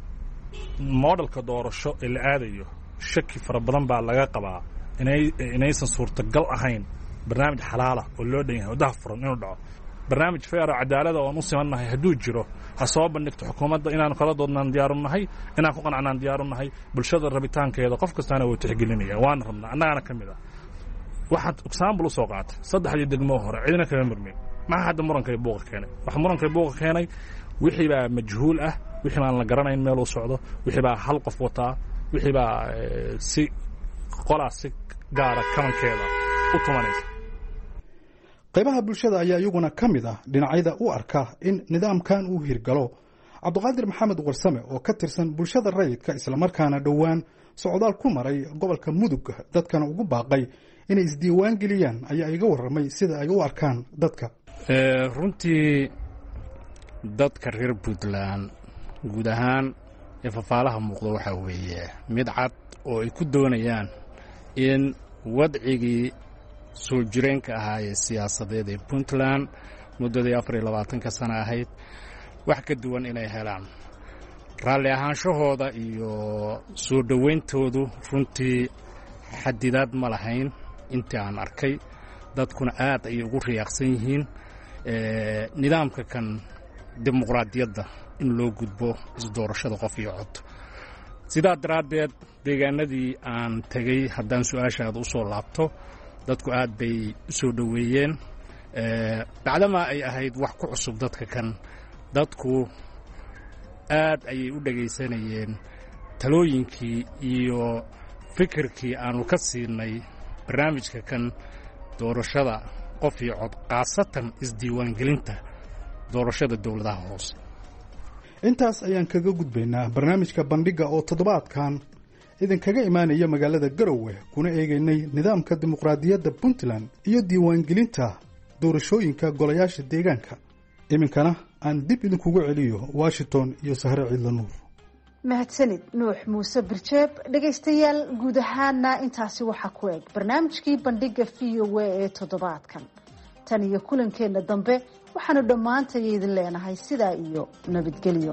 modelka doorasho ee la aadayo shaki fara badan baa laga qabaa inaysan suurtagal ahayn barnaamij xalaala oo loo dhan yahay oo daha furan inuu dhaco barnaamij feer oo cadaalada oon u simannahay hadduu jiro ha soo bandhigto xukuumadda inaanu kala doodnaan diyaarunahay inaan ku qanacnaan diyaarunahay bulshada rabitaankeeda qof kastaana wuu tixgelinaya waana rabnaa annagana ka mid ah waxaad example u soo qaatay saddexdii degmoo hore cidina kama murmin maxaa hadda murankay buuqa keenay waxa murankay buuqa keenay wixii baa majhuul ah wixii baan la garanayn meel uu socdo wixii baa hal qof wataa wixii baa si qolaa si gaara kabankeeda u tumanaysa qaybaha bulshada ayaa iyaguna ka mid ah dhinacyada u arka in nidaamkan uu hirgalo cabdiqaadir maxamed warsame oo ka tirsan bulshada rayidka islamarkaana dhowaan socdaal ku maray gobolka mudug dadkana ugu baaqay inay isdiiwaan geliyaan ayaa iga warramay sida ay u arkaan dadka runtii dadka reer puntland guud ahaan ee fafaalaha muuqda waxaa weeye mid cad oo ay ku doonayaan in wadcigii soo jireenka ahaa ee siyaasadeed ee puntland muddadii 24 sano ahayd wax ka duwan inay helaan raalli ahaanshahooda iyo soo dhowayntoodu runtii xadidaad ma lahayn intii aan arkay dadkuna aad ayay ugu riyaaqsan yihiin nidaamka kan dimuqraadiyadda in loo gudbo isdoorashada qof iyo cod sidaa daraaddeed deegaanadii aan tegey haddaan su-aashaada u soo laabto dadku aad bay u soo dhoweeyeen bacdamaa ay ahayd wax ku cusub dadka kan dadku aad ayay u dhegaysanayeen talooyinkii iyo fikirkii aanu ka siinay barnaamijka kan doorashada qof iyo cod khaasatan isdiiwaangelinta doorashada dowladaha hoose intaas ayaan kaga gudbaynaa barnaamijka bandhiga oo toddobaadkan idinkaga imaanaya magaalada garowe kuna eegaynay nidaamka dimuqraadiyadda puntland iyo diiwaangelinta doorashooyinka golayaasha deegaanka iminkana aan dib idinkugu celiyo washington iyo sahre ciidla nuur mahadsanid nuux muuse birjeeb dhegaystayaal guud ahaana intaasi waxaa ku eg barnaamijkii bandhiga v o a ee toddobaadkan tan iyo kulankeenna dambe waxaanu dhammaantaya idin leenahay sidaa iyo nabadgelyo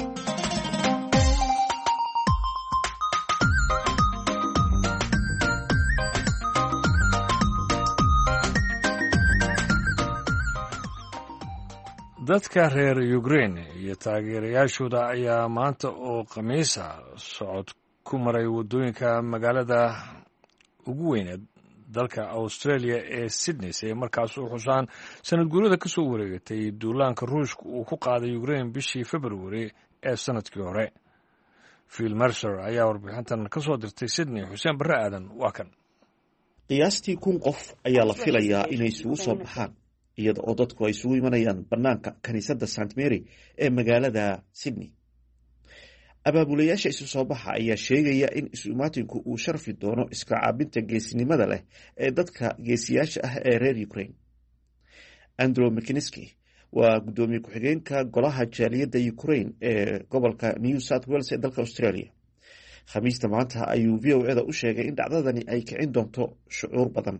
dadka reer ukraine iyo taageerayaashooda ayaa maanta oo khamiisa socod ku maray waddooyinka magaalada ugu weyneed dalka australia ee sydney si ay markaas u xusaan sanad guurada ka soo wareegatay duulaanka ruushka uu ku qaaday ukraine bishii februari ee sanadkii hore phil mercer ayaa warbixintan ka soo dirtay sydney xuseen barre aadan waa kan qiyaastii 1,000 qof ayaa la filayaa inay isugu soo baxaan iyada oo dadku ay isugu imanayaan bannaanka kiniisadda st mary ee magaalada sydney abaabulayaasha isu soo baxa ayaa sheegaya in isu-imaatinku uu sharfi doono iska caabinta geesinimada leh ee dadka geesiyaasha ah ee reer ukraine andrew mckinski waa guddoomiye ku-xigeenka golaha jaaliyadda ukraine ee gobolka new south wales ee dalka australia khamiista maanta ayuu v o eda u sheegay in dhacdadani ay kicin doonto shucuur badan.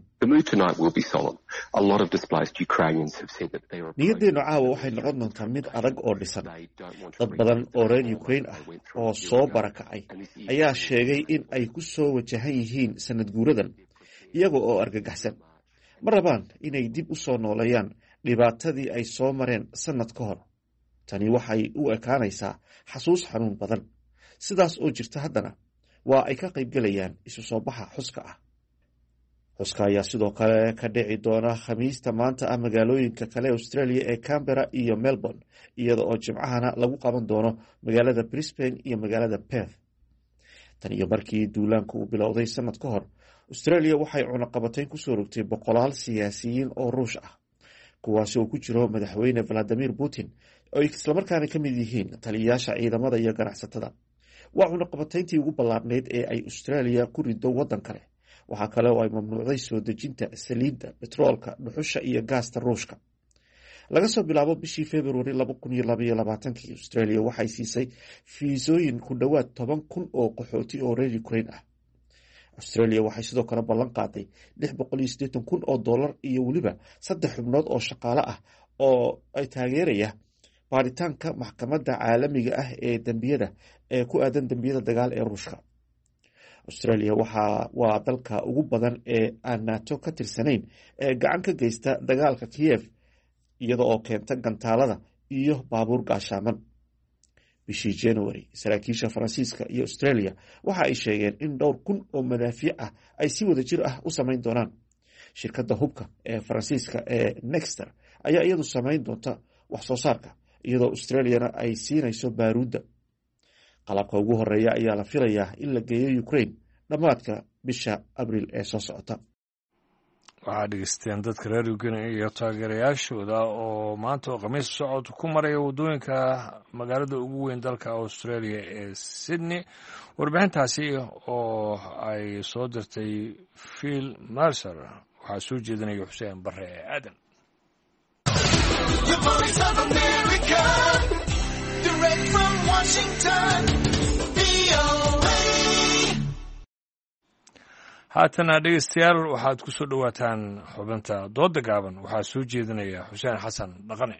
niyaddeenu caawa waxay noqon doontaa mid adag oo dhisan. dad badan oo reer Ukraine ah oo soo barakacay ayaa sheegay in ay ku soo wajahan yihiin sanad guuradan iyaga oo argagaxsan. ma rabaan inay dib u soo nooleeyaan dhibaatadii ay soo mareen sanad ka hor. tani waxay u ekaanaysaa xasuus xanuun badan. sidaas oo jirta haddana waa ay ka qaybgelayaan isu soo baxa xuska ah. xuska ayaa sidoo kale ka dhici doona khamiista maanta ah magaalooyinka kale Australia ee Canberra iyo Melbourne, iyada oo jimcahana lagu qaban doono magaalada Brisbane iyo magaalada Perth. tan iyo markii duulaanku uu bilowday sanad ka hor, Australia waxay cunaqabatayn ku soo rogtay boqolaal siyaasiyiin oo Ruush ah, kuwaasi oo ku jiro madaxweyne Vladimir Putin oo islamarkaana ka mid yihiin taliyayaasha ciidamada iyo ganacsatada. waa cunaqabatayntii ugu ballaarneyd ee ay Australia ku rido waddan kale. waxaa kale oo ay mamnuucday soo dejinta saliidda, betroolka, dhuxusha iyo gaasta Ruushka. laga soo bilaabo bishii February 2022 Australia waxay siisay fiisooyin ku dhowaad 10,000 oo qaxooti oo reer Ukraine ah. Australia waxay sidoo kale ballan qaaday $680,000 iyo weliba 3 xubnood oo shaqaale ah oo ay taageeraya baaritaanka maxkamadda caalamiga ah ee dambiyada ee ku aadan dambiyada dagaal ee Ruushka. Australia waa dalka ugu badan ee aan NATO ka tirsanayn ee gacan ka geysta dagaalka Kiev, iyada oo keenta gantaalada iyo baabuur gaashaaman. bishii January, saraakiisha Faransiiska iyo Australia waxa ay sheegeen in 2,000 oo madaafiic ah ay si wada jir ah u samayn doonaan. shirkadda hubka ee Faransiiska ee Nexter ayaa iyadu samayn doonta wax soo saarka, iyadoo Australiana ay siinayso baaruudda. qalabka ugu horeeya ayaa la filayaa in la geeyo Ukraine dhammaadka bisha Abriil ee soo socota. waxaa dhegeysteen dadka reer Ukraine iyo taageerayaashooda oo maanta oo khamiis socod ku maraya waddooyinka magaalada ugu weyn dalka Australia ee Sydney. warbixintaasi oo ay soo dirtay Phil Mercer waxaa soo jeedinaya Xuseen Barre Aadan. haatana dhegeystayaal waxaad ku soo dhowaataan xubinta dooda gaaban. waxaa soo jeedinaya Xuseen Xasan Dhaqane.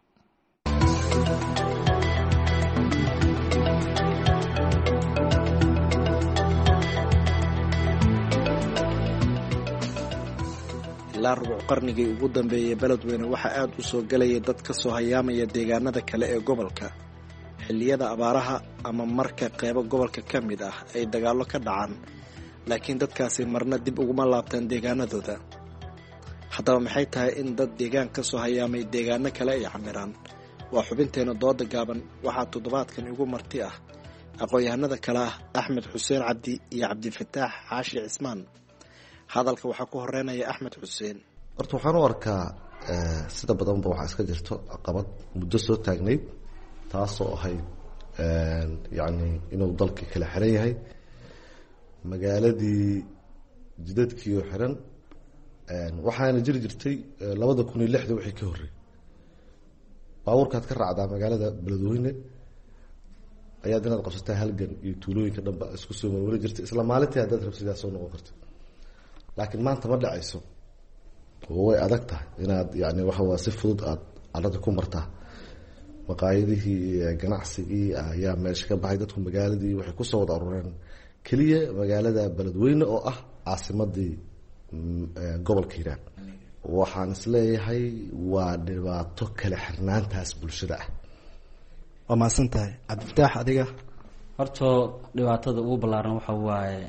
ilaa rubuc qarnigii ugu dambeeyey beledweyne waxaa aad u soo gelayay dad ka soo hayaamaya deegaanada kale ee gobolka xilliyada abaaraha ama marka qeybo gobolka ka mid ah ay dagaallo ka dhacaan, laakiin dadkaasi marna dib uguma laabtaan deegaanadooda. haddaba maxay tahay in dad deegaan ka soo hayaamay deegaano kale ay camiraan? waa xubinteena dooda gaaban. waxaa toddobaadkan igu marti ah aqoon-yahanada kale ah Axmed Xuseen Cabdi iyo Cabdifataax Xaashi Cismaan. hadalka waxaa ku horeynaya Axmed Xuseen. horta waxaan u arkaa sida badanba waxaa iska jirto caqabad muddo soo taagnayd, taasoo ahayd yacni inuu dalkii kala xiran yahay, magaaladii jidadkiioo xiran. waxaana jiri jirtay 2006 wixii ka horreeyay baabuurkaad ka raacdaa magaalada beledweyne ayaad inaad qabsataa halgan iyo tuulooyinka dhanba isku soo marwari jirtay isla maalintii haddaad rabsidaa soo noqon karta. laakiin maanta ma dhacayso, way adag tahay inaad yani waxawaa si fudud aad arada ku martaa. maqaayadihii ganacsigii ayaa meesha ka baxay, dadku magaaladii waxay kusoo wada urureen keliya magaalada beledweyne oo ah caasimadii gobolka Hiiraan. waxaan isleeyahay waa dhibaato kala xirnaantaas bulshada ah. waa mahadsan tahay. Cabdifataax, adiga? horto dhibaatada ugu ballaaran waxa waaye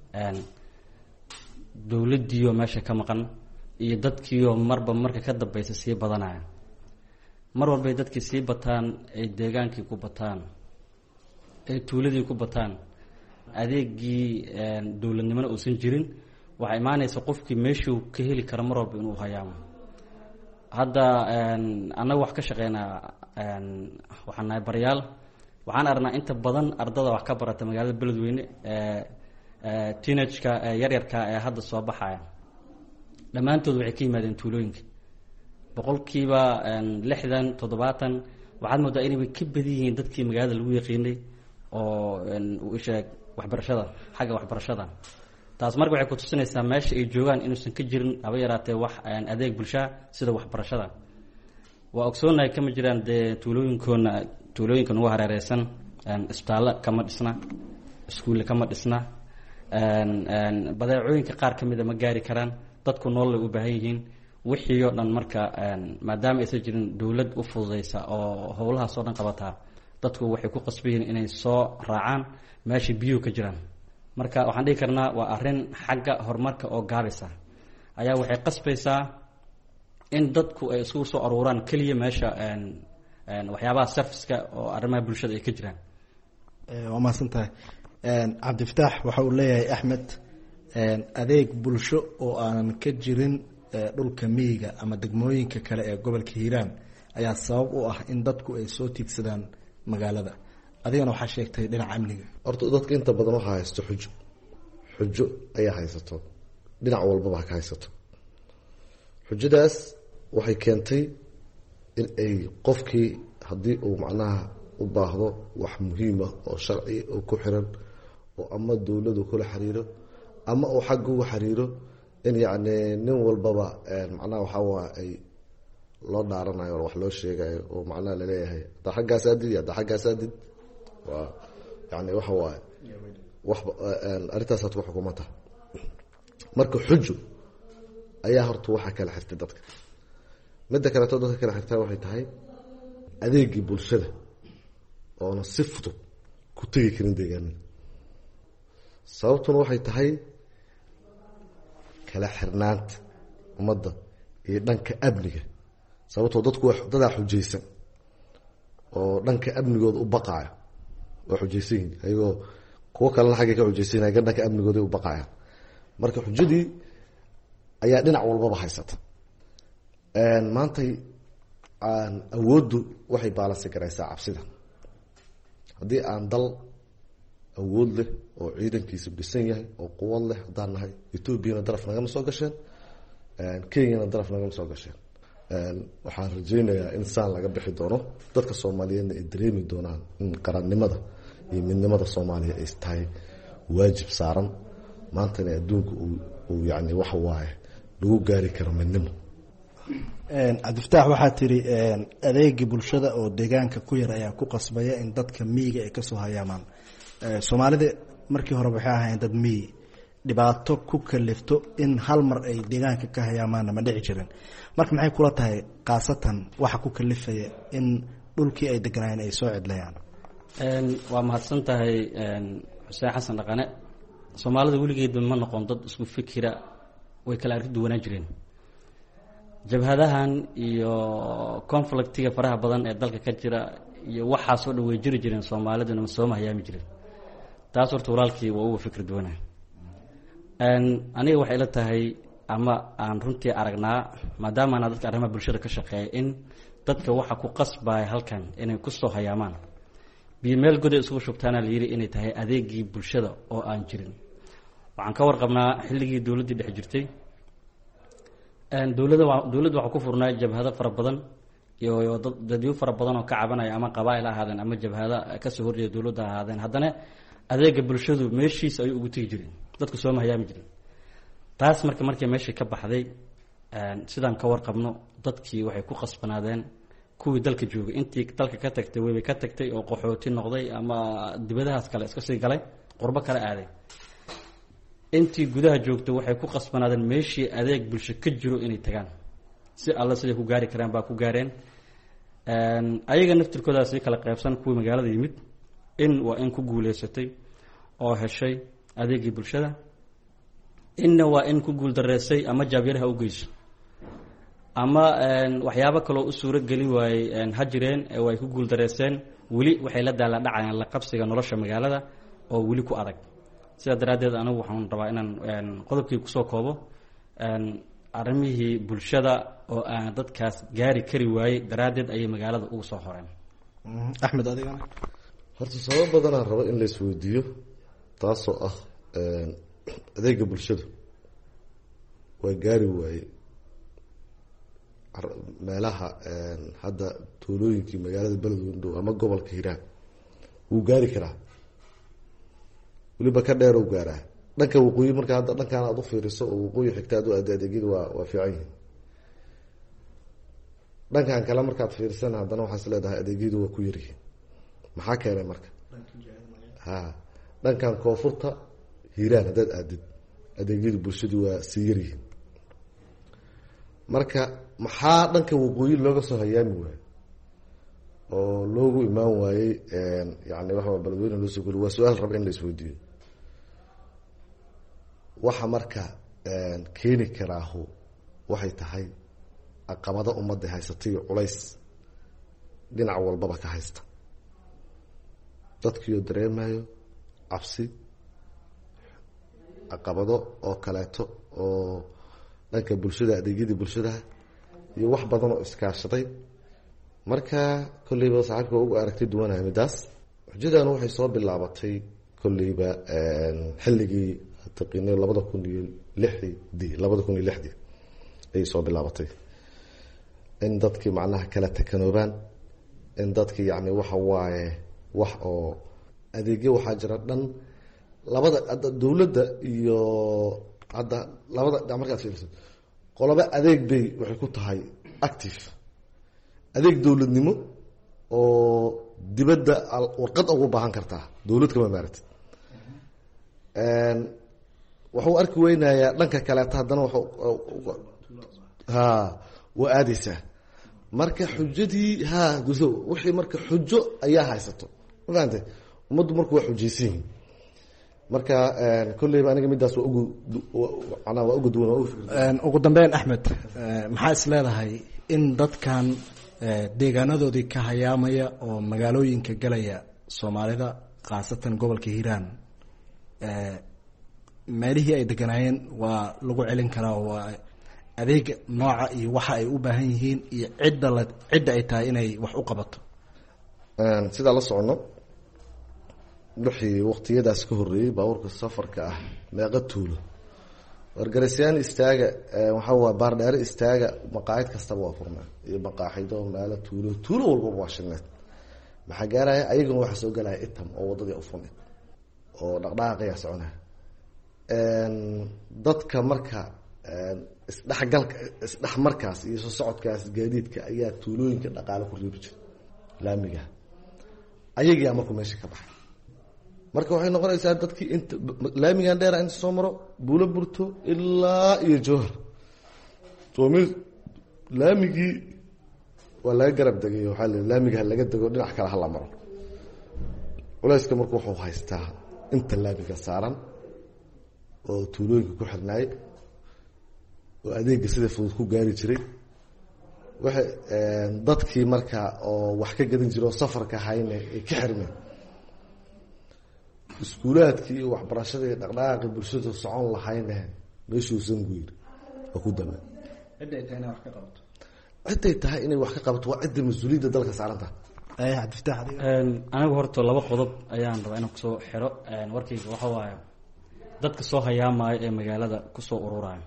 dowladdiioo meesha ka maqan iyo dadkiioo marba marka ka dambaysa sii badanaya. mar walbay dadkii sii bataan, ay deegaankii ku bataan, ay tuuladii ku bataan, adeegii dowladnimona uusan jirin, waxaa imaanaysa qofkii meeshuu ka heli kara mar walba inuu hayaamo. hadda annaga wax ka shaqeynaa waxaan nahay baryaal. waxaan aragnaa inta badan ardada wax ka barata magaalada beledweyne teenage-ka yaryarka ee hadda soo baxaya dhammaantood waxay ka yimaadeen tuulooyinka. boqolkiiba 60-70 waxaad moodaa inay ka badan yihiin dadkii magaalada lagu yaqiinay oo waxbarashada xagga waxbarashada. taas marka waxay ku tusinaysaa meesha ay joogaan inuusan ka jirin haba yaraatee wax adeeg bulshaa sida waxbarashada. waa ogsoonahay kama jiraan dee tuulooyinkan ugu hareereysan isbitaallo kama dhisna, iskuulle kama dhisna, badeecooyinka qaar ka mida ma gaari karaan, dadku nolol ay u baahan yihiin. wixii oo dhan marka maadaama aysan jirin dowlad u fududeysa oo howlahaas oo dhan qabataa, dadku waxay ku qasban yihiin inay soo raacaan meesha biyuhu ka jiraan. marka waxaan dhihi karnaa waa arrin xagga horumarka oo gaabaysa ayaa waxay qasbaysaa in dadku ay isugu soo aruuraan keliya meesha waxyaabaha serviceka oo arrimaha bulshada ay ka jiraan. waa mahadsantahay. cabdifataax waxa uu leeyahay axmed, adeeg bulsho oo aanan ka jirin dhulka miyiga ama degmooyinka kale ee gobolka hiiraan ayaa sabab u ah in dadku ay soo tiigsadaan magaalada. adigana waxaa sheegtay dhinaca amniga. horta dadka inta badan waxaa haysto xujo ayaa haysato, dhinac walbaba ha ka haysato. xujadaas waxay keentay in ay qofkii haddii uu macnaha u baahdo wax muhiima oo sharci oo ku xiran oo ama dowladu kula xiriiro ama uu xagga uga xiriiro in yacni nin walbaba macnaha waxaa waa ay loo dhaaranayo oo wax loo sheegayo oo macnaha laleeyahay haddaa xaggaas aadid iyo haddaa xaggaas aadid waa yani waxa waaye wax arrintaasaad ku xukumanta. marka xujo ayaa horta waxaa kala xirtay dadka. midda kaleeto dadka kala xirtaa waxay tahay adeegii bulshada oona si fudud ku tegi karin deegaanada. sababtuna waxay tahay kala xirnaanta ummadda iyo dhanka amniga. sababtoo dadku dadaa xujaysan oo dhanka amnigooda u baqaaya, waa xujaysan yihin ayagoo kuwo kalena xaggay ka xujaysan yahay dhanka amnigooda u baqaaya. marka xujadii ayaa dhinac walbaba haysata. maantay awooddu waxay baalansi garaysaa cabsida. haddii aan dal awood leh oo ciidankiisa dhisan yahay oo quwad leh haddaan nahay, etoobiyana daraf nagama soo gasheen, kenyana daraf nagama soo gasheen. waxaan rajaynayaa in saan laga bixi doono, dadka soomaaliyeedna ay dareemi doonaan in qarannimada iyo midnimada soomaaliya ay tahay waajib saaran. maantana adduunka uu yani waxa waaye lagu gaari karo midnimo. cabdifataax waxaa tiri adeegii bulshada oo deegaanka ku yar ayaa ku qasbaya in dadka miyiga ay kasoo hayaamaan. soomaalida markii hore waxay ahaayeen dad miyi, dhibaato ku kalifto in hal mar ay deegaanka ka hayaamaanna ma dhici jirin. marka maxay kula tahay khaasatan waxa ku kalifaya in dhulkii ay deganaayeen ay soo cidlayaan? waa mahadsan tahay xuseen xasan dhaqane. soomaalida weligeedba ma noqon dad isku fikira, way kala arki duwanaan jireen. jabhadahan iyo conflictiga faraha badan ee dalka ka jira iyo waxaasoo dhan way jiri jireen, soomaaliduna sooma hayaami jireen. taas horta walaalkii waa uga fikir duwanaa. aniga waxay ila tahay ama aan runtii aragnaa, maadaama ana dadka arrimaha bulshada ka shaqeeya, in dadka waxa ku qasbaya halkan inay kusoo hayaamaan biyo meel goday isugu shubtaana la yidhi inay tahay adeegii bulshada oo aan jirin. waxaan ka warqabnaa xilligii dowladdii dhex jirtay, dowladda waxaa ku furnaa jabhado fara badan iyo dadyo fara badan oo ka cabanaya ama qabaa'il ahaadeen ama jabhada kasoo horjeeda dowladda ahaadeen. haddana adeega bulshadu meeshiisa ayuu ugu tegi jireen, dadku sooma hayaami jirin. taas markay meeshii ka baxday, sidaan ka warqabno dadkii waxay ku qasbanaadeen kuwii dalka joogay. intii dalka ka tagtay waybay ka tagtay oo qaxooti noqday ama dibadahaas kale iska sii galay, qurbo kale aaday. intii gudaha joogto waxay ku qasbanaadeen meeshii adeeg bulsho ka jiro inay tagaan. si alla siday ku gaari karaan baa ku gaareen. ayaga naftirkoodaa sii kala qaybsan. kuwii magaalada yimid waa in ku guuleysatay oo heshay adeegii bulshada, inna waa in ku guul dareysay ama jaabyaraha u geyso ama waxyaabo kaloo u suuro gelin waayey ha jireen way ku guul dareyseen. weli waxay la daala dhacayaan la qabsiga nolosha magaalada oo weli ku adag. sidaa daraaddeed anigu waxaan rabaa inaan qodobkii kusoo koobo arrimihii bulshada oo aan dadkaas gaari kari waayey daraaddeed ayay magaalada ugu soo horeen. axmed adigana? horta sabab badanaan rabo in la isweydiiyo, taasoo ah adeega bulshadu waa gaari waaye meelaha hadda tuulooyinkii magaalada beledweyne dhow ama gobolka hiiraan wuu gaari karaa weliba ka dheer u gaaraa. dhanka waqooyi marka hadda dhankaan aad u fiiriso oo waqooyi xigta aad u aada adeegyadu waa fiican yihiin. dhankan kale markaad fiirsana haddana waxaas leedahay adeegyadu waa ku yaryihiin. maxaa keenay marka? dhankan koonfurta hiiraan haddaad aadid adeegyadu bulshadu waa sii yaryihiin. marka maxaa dhanka waqooyi looga soo hayaami waayo oo loogu imaan waayey yani waxa beledweyne loo soo geli waa su-aal raba in la isweydiiyo. waxa marka keeni karaahu waxay tahay caqabado ummadda haysatay culays dhinac walbaba ka haysta. dadkiioo dareemayo cabsi, caqabado oo kaleeto oo dhanka bulshada, adeegyadii bulshada iyo wax badan oo iskaashaday. marka kolleyba saaxiibka ugu aragtay duwanahay midaas. xujadan waxay soo bilaabatay kolleyba xilligii taqinay 2006 ayay soo bilaabatay in dadkii macnaha kala takanoobaan, in dadkii yani waxa waaye wax oo adeegyo waxaa jira dhan labada hadda dawladda iyo hadda labada markaad fiiriso qoloba adeeg bay waxay ku tahay active. adeeg dawladnimo oo dibadda warqad ugu baahan kartaa dawlad kama maaratid. waxuu arki weynayaa dhanka kaleeta haddana waa aadeysaa. marka xujadii wixii marka xujo ayaa haysato ma fahamtay. ummaddu marku waa xujaysan yihiin. marka kolleyba aniga midaas waa uga duwan. ugu dambeyn Axmed, maxaa is leedahay in dadkan deegaanadoodii ka hayaamaya oo magaalooyinka galaya Soomaalida khaasatan gobolka Hiiraan meelihii ay deganaayeen waa lagu celin karaa, waa adeeg nooca iyo waxa ay u baahan yihiin iyo cidda ay tahay inay wax u qabato. sidaa la socono wixii waqtiyadaas ka horeeyay baabuurka safarka ah meeqa tuulo wargaraysayaan istaaga waxa waa baardheer istaaga maqaayad kastaba waa furnaa iyo maqaaxido meelo tuulo walba waa shineed. maxaa gaaraya ayaguna waxa soo galaya itam oo wadadii u furnay oo dhaqdhaqaaqaya soconaya. dadka marka isdhexgalka isdhexmarkaas iyo soo socodkaas gaadiidka ayaa tuulooyinka dhaqaale ku reebi jiray laamiga ayagaa markuu meesha ka baxay. marka waxay noqonaysaa dadkii inta laamigan dheera inta soo maro buulo burto ilaa iyo jowhar soomil laamigii waa laga garab degay. waxaa la laamiga laga dego dhinac kale hala maro. culayska marka wuxuu haystaa inta laamiga saaran oo tuulooyinka ku xirnaay oo adeega sida fudud ku gaari jiray. waxay dadkii marka oo wax ka gadan jiro safarka hayne ay ka xirmeen. iskuulaadkii iyo waxbarashadii iyo dhaqdhaqaaqii bulshada socon lahayne meeshuusan guir oo ku dambe. ciday tahay inay wax ka qabato. ciday tahay inay wax ka qabato waa cidda mas-uuliyadda dalka saaranta. anigu horta laba qodob ayaan rabaa inaan kusoo xiro warkayga. waxa waaye dadka soo hayaamaya ee magaalada kusoo ururaya.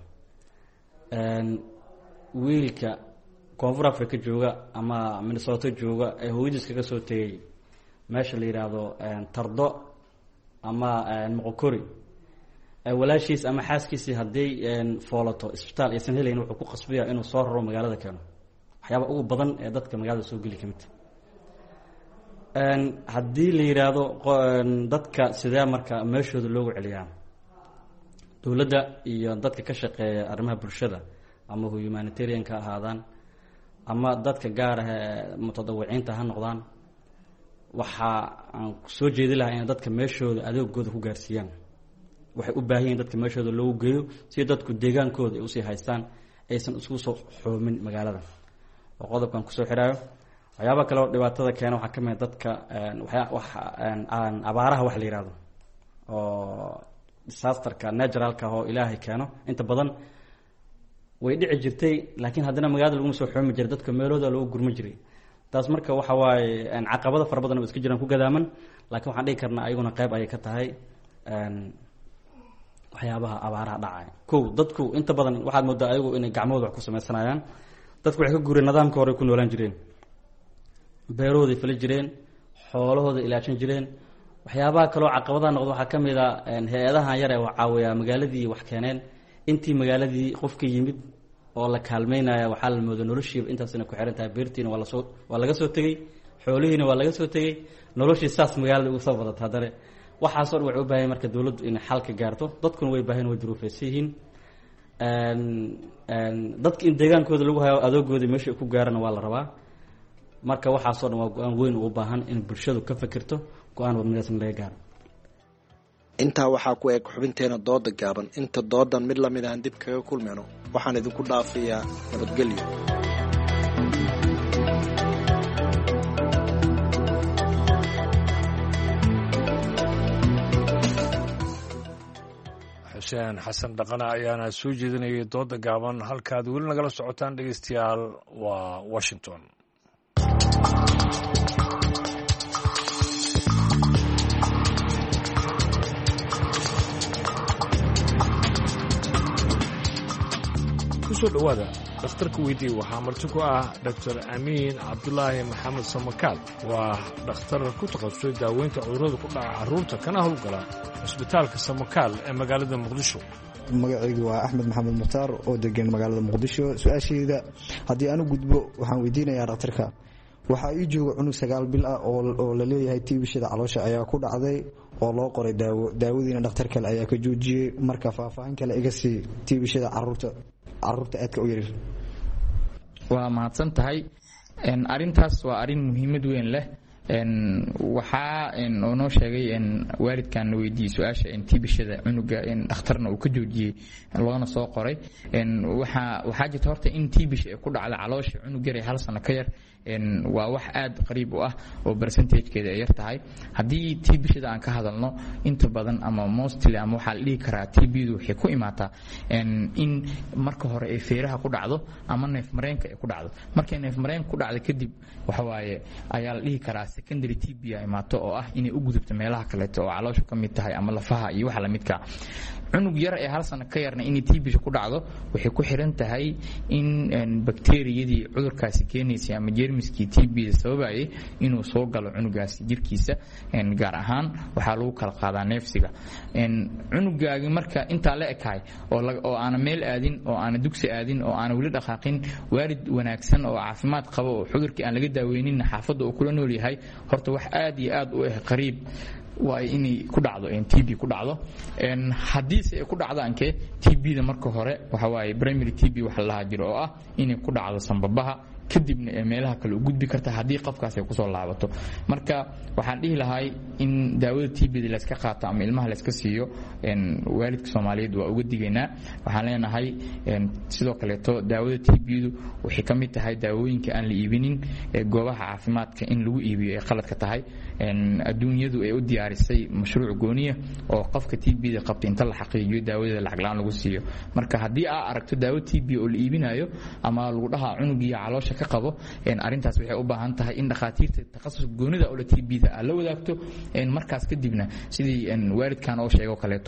wiilka koonfur africa jooga ama minnesota jooga ee hooyadiis kaga soo tegay meesha la yidhaahdo tardo ama moqokori, walaashiis ama xaaskiisii hadday foolato isbitaal aysan helayn wuxuu ku qasbaya inuu soo raro magaalada keeno. waxyaaba ugu badan ee dadka magaalada soo geli kamid. haddii la yidhaahdo dadka sidee marka meeshooda loogu celiyaa, dowladda iyo dadka ka shaqeeya arrimaha bulshada ama humanitarianka ahaadaan ama dadka gaar ah ee mutadawiciinta ha noqdaan, waxa aan soo jeedi lahaa inay dadka meeshooda adeegooda ku gaarsiiyaan. waxay u baahan yihiin dadka meeshooda loogu geeyo si dadku deegaankooda ay usii haystaan, aysan isku soo xoomin magaalada. oo qodobkan kusoo xiraayo. waxyaaba kale oo dhibaatada keena waxaa kamid dadka abaaraha wax la yihahdo oo disasterka naturalka oo ilaahay keeno. inta badan way dhici jirtay laakiin haddana magaalada laguma soo xoomi jiray, dadka meelooda loogu gurma jiray. taas marka waxa waaye caqabado fara badan oo iska jiraan ku gadaaman, laakiin waxaan dhihi karnaa ayaguna qayb ayay ka tahay waxyaabaha abaaraha dhacaya. dadku inta badan waxaad moodaa ayagu inay gacmahooda wax ku sameysanayaan. dadku waxay ka guureen nidaamka hore ku noolaan jireen, beerahooday fali jireen, xoolahooda ilaashan jireen, waxyaabaha kaloo caqabadaha noqdo waxaa ka mid a hay-adahan yar ee caawiyaa magaaladii wax keeneen intii magaaladii qofka yimid oo la kaalmeynaya waxaa la mooda noloshiiba intaasina ku xiran tahay beertiina waa laga soo tegey xoolihiina waa laga soo tegey noloshii saas magaalada ugu soo badata haddana waxaasoo dhan waxay u baahan marka dowladdu inay xal ka gaarto dadkuna way baahan way duruufaysan yihiin dadka in deegaankooda lagu hayo adoogooda meesha ay ku gaarana waa la rabaa marka waxaasoo dhan waa go-aan weyn u baahan in bulshadu ka fikirto go-aan wadnadeesna laga gaaro intaa waxaa ku eg xubinteena dooda gaaban inta doodan mid lamid aan dib kaga kulmayno waxaan idinku dhaafayaa nabadgelyo. xuseen xasan dhaqane ayaana soo jeedinayay dooda gaaban halkaad weli nagala socotaan dhegeystayaal waa Washington. kusoo dhawaada dhakhtarka weydii waxaa marti ku ah dr amiin cabdulaahi maxamed samakaal waa dhakhtar ku takhasusay daaweynta cudurrada ku dhaca carruurta kana howlgala cisbitaalka samakaal ee magaalada muqdisho. magacaygu waa axmed maxamed mukhtaar oo degan magaalada muqdisho. su-aashayda haddii aanu gudbo waxaan weydiinayaa dhakhtarka waxaa ii jooga cunug 9 bil ah oo la leeyahay tiibishada caloosha ayaa ku dhacday oo loo qoray daawadiina dhakhtar kale ayaa ka joojiyey marka faahfaahin kale iga sii tiibishada carruurta aadka u yaryar. waa mahadsan tahay arintaas waa arin muhiimad weyn leh waxaa noo sheegay waalidkan weydiiyey su-aasha tiibishada cunuga dhakhtarna uu ka joojiyey loona soo qoray waxaa jirta horta in tiibisha ay ku dhacda caloosha cunug yar ee 1 sano ka yar waa wax aad qariib u ah oo percentagekeeda ay yar tahay. haddii tiibishada aan ka hadalno inta badan ama mostly ama waxaa la dhihi karaa tiibiyadu waxay ku imaataa in marka hore ay feeraha ku dhacdo ama neef mareenka ay ku dhacdo. markay neef mareenka ku dhacdo kadib waxawaaye ayaa la dhihi karaa secondary TB imaato oo ah inay u gudubto meelaha kaleeto oo caloosha ka mid tahay ama lafaha iyo waxa la midka. cunug yar ee 1 sano ka yarna inay TB ku dhacdo waxay ku xiran tahay in bakteeriyadii cudurkaasi keenaysay ama jeermiskii TB sababayay inuu soo galo cunugaasi jirkiisa gaar ahaan waxaa lagu kala qaadaa neefsiga. cunugaagi marka intaa la ekaay oo aan meel aadin oo aan dugsi aadin oo aan wali dhaqaaqin waalid wanaagsan oo caafimaad qabo oo cudurkii aan laga daaweynin xaafadda uu kula nool yahay horta wax aad iyo aad u qariib waa inay ku dhacdo TB ku dhacdo. haddiise ay ku dhacdo ankee TB-da marka hore waxa waaye primary TB waxa la lahaa jiro oo ah inay ku dhacdo sanbabaha kadibna meelaha kale u gudbi karta haddii qofkaas ay kusoo laabato. marka waxaan dhihi lahay in daawada TB-da la iska qaato ama ilmaha la iska siiyo waalidka Soomaaliyeed waa uga digaynaa. waxaan leenahay sidoo kaleeto daawada TB-du waxay ka mid tahay daawooyinka aan la iibinin goobaha caafimaadka in lagu iibiyo ay qaladka tahay. adduunyadu ay u diyaarisay mashruuc gooniya oo qofka TB-da qabta inta la xaqiijiyo daawadeeda lacag la'aan lagu siiyo. marka haddii aad aragto daawo TB oo la iibinayo ama lagu dhahaa cunugiya caloosha ka qabo arintaas waxay u baahan tahay in dhakhaatiirta takhasus goonida oo la TB-da la wadaagto markaas kadibna sidii waalidkan oo sheego kaleeto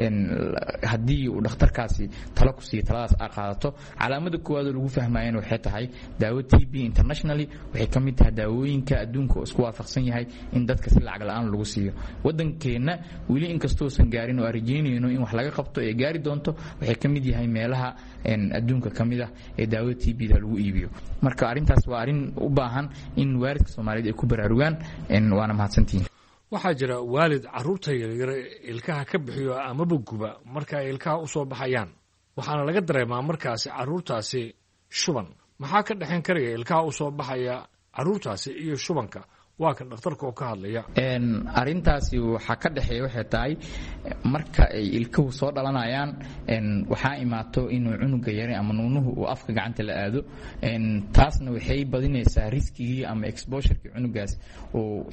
haddii uu dhakhtarkaasi talo ku siiyo taladaas aad qaadato calaamada koowaad oo lagu fahmayeen waxay tahay daawo TB internationally waxay ka mid tahay daawooyinka adduunka oo isku waafaqsan yahay in dadka si lacag la'aan lagu siiyo. wadankeena weli inkastoosan gaarin oo rajaynayno in wax laga qabto ee gaari doonto waxay ka mid yahay meelaha adduunka ka mid ah ee daawada TB-da lagu iibiyo. marka arintaas waa arin u baahan in waalidka Soomaaliyeed ay ku baraarugaan waana mahadsantihiin. waxaa jira waalid carruurta yaryar ilkaha ka bixiyo amaba guba marka ay ilkaha u soo baxayaan waxaana laga dareemaa markaasi carruurtaasi shuban. maxaa ka dhexan karaya ilkaha u soo baxaya carruurtaasi iyo shubanka? waa kan dhakhtarka oo ka hadlaya. arintaasi waxaa ka dhexeeya waxay tahay marka ay ilkuhu soo dhalanayaan waxaa imaato inuu cunuga yare ama nuunuhu uu afka gacanta la aado. taasna waxay badinaysaa riskigii ama exposureki cunugaas oo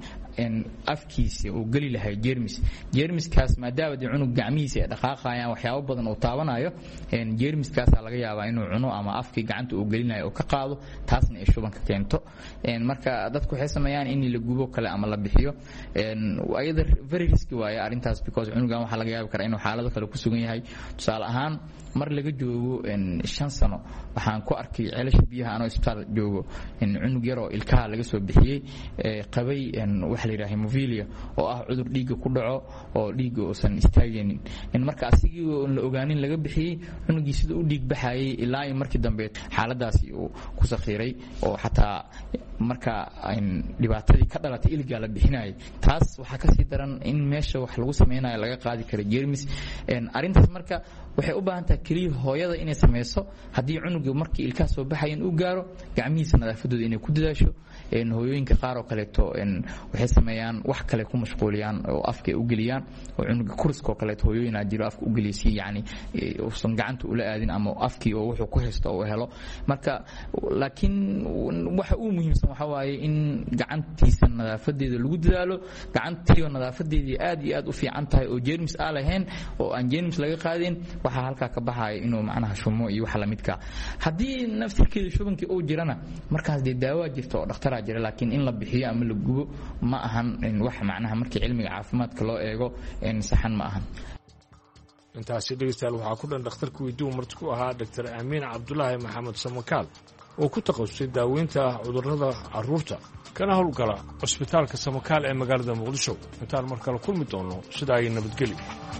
afkiisa uu geli lahay jeermiskaas maadaama dee cunug gacmihiisa ay dhaqaaqayaan waxyaabo badan uu taabanayo jeermiskaasaa laga yaabaa inuu cuno ama afkii gacanta uu gelinayo oo ka qaado taasna ay shubanka keento. marka dadku waxay sameeyaan in la gubo kale ama la bixiyo ayada very risky waaye arrintaas because cunugan waxaa laga yaabi karaa inuu xaalado kale ku sugan yahay tusaale ahaan mar laga joogo 5 sano waxaan ku arkay ceelasha biyaha anoo isbitaal joogo cunug yar oo ilkaha laga soo bixiyey qabay waxa la yiraahdo hemophilia oo ah cudur dhiig ku dhaco oo dhiig uusan istaagaynin in marka asigii la ogaanin laga bixiyey cunugii sida u dhiig baxayay ilaa markii dambe xaaladaasi uu ku saqiiray oo xataa marka dhibaatadii ka dhalatay ilga la bixinayay taas waxa ka sii daran in meesha wax lagu sameeyay laga qaadi karo jeermis arintaas marka waxay u baahan tahay kaliya hooyada inay sameeyso hadii cunuga markii ilkaha soo baxayeen uu gaaro gacmihiisa nadaafadooda inay ku dadaasho hooyooyinka qaar oo kaleeto waxay sameeyaan wax kale ku mashquuliyaan oo afka u geliyaan oo cunuga kurska kaleeto hooyooyina jiro afka u geliyay yani uusan gacanta ula aadin ama afkii oo wuxuu ku haysto oo helo marka laakiin waxa uu muhiimsan waxa waaye in gacantiisa nadaafadeeda lagu dadaalo gacantiisa nadaafadeedii aad iyo aad u fiican tahay oo jeermis aan lahayn oo aan jeermis laga qaadin waxa halka ka baxay inuu macnaha shumo iyo wax la midka hadii naftirkeeda shubankii uu jirana markaas daawo jirto oo dhakhtar jira laakiin in la bixiyo ama la gubo ma ahan wax macnaha markii cilmiga caafimaadka loo eego saxan ma ahan intaasi dhegeystayaal waxaa ku dhan dhakhtarka weydii marti ku ahaa Dr. Amiin Cabdullaahi Maxamed Samakaal oo ku takhasusay daaweynta cudurrada carruurta kana howlgala cusbitaalka Samakaal ee magaalada Muqdisho intaan mar kale kulmi doono sida ay nabadgelyo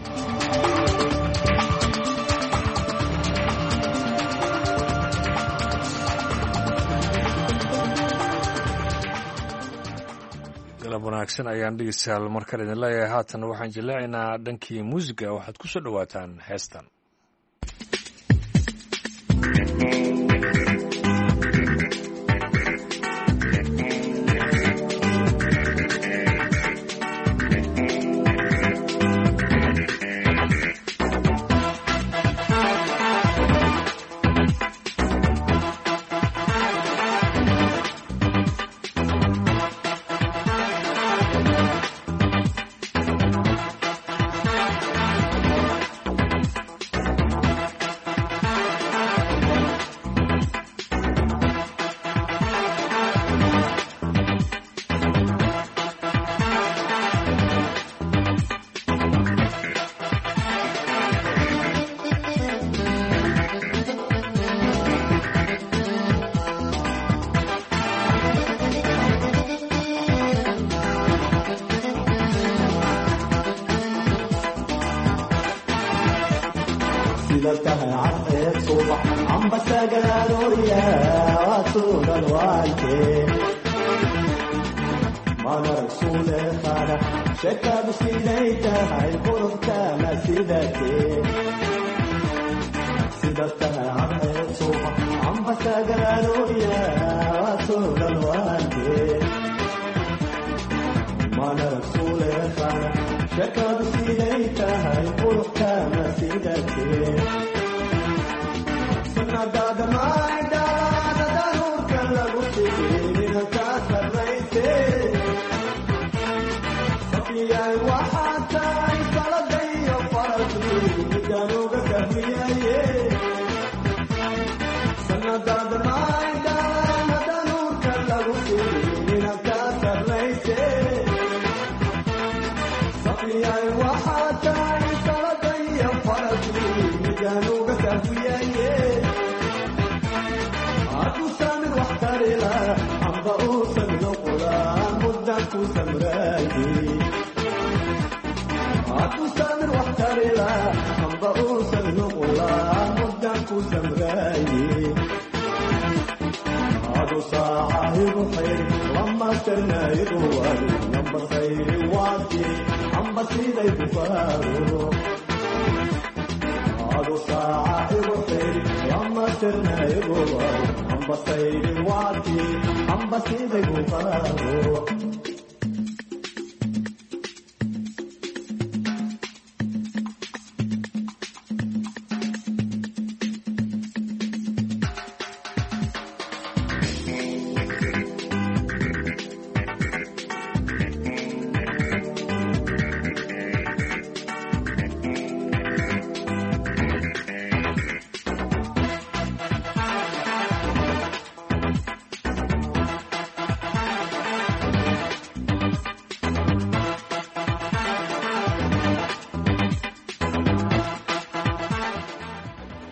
wanaagsan ayaan dhegeystayaal markale idin leeyahay haatan waxaan jilaacaynaa dhankii muusiga waxaad ku soo dhawaataan heestan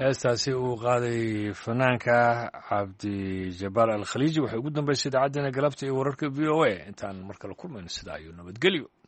heestaasi uu qaaday fanaanka cabdijabaal alkhaliiji waxay ugu dambeysay idaacaddeena galabta iyo wararka v o a intaan mar kale kulmayno sidaa iyo nabadgelyo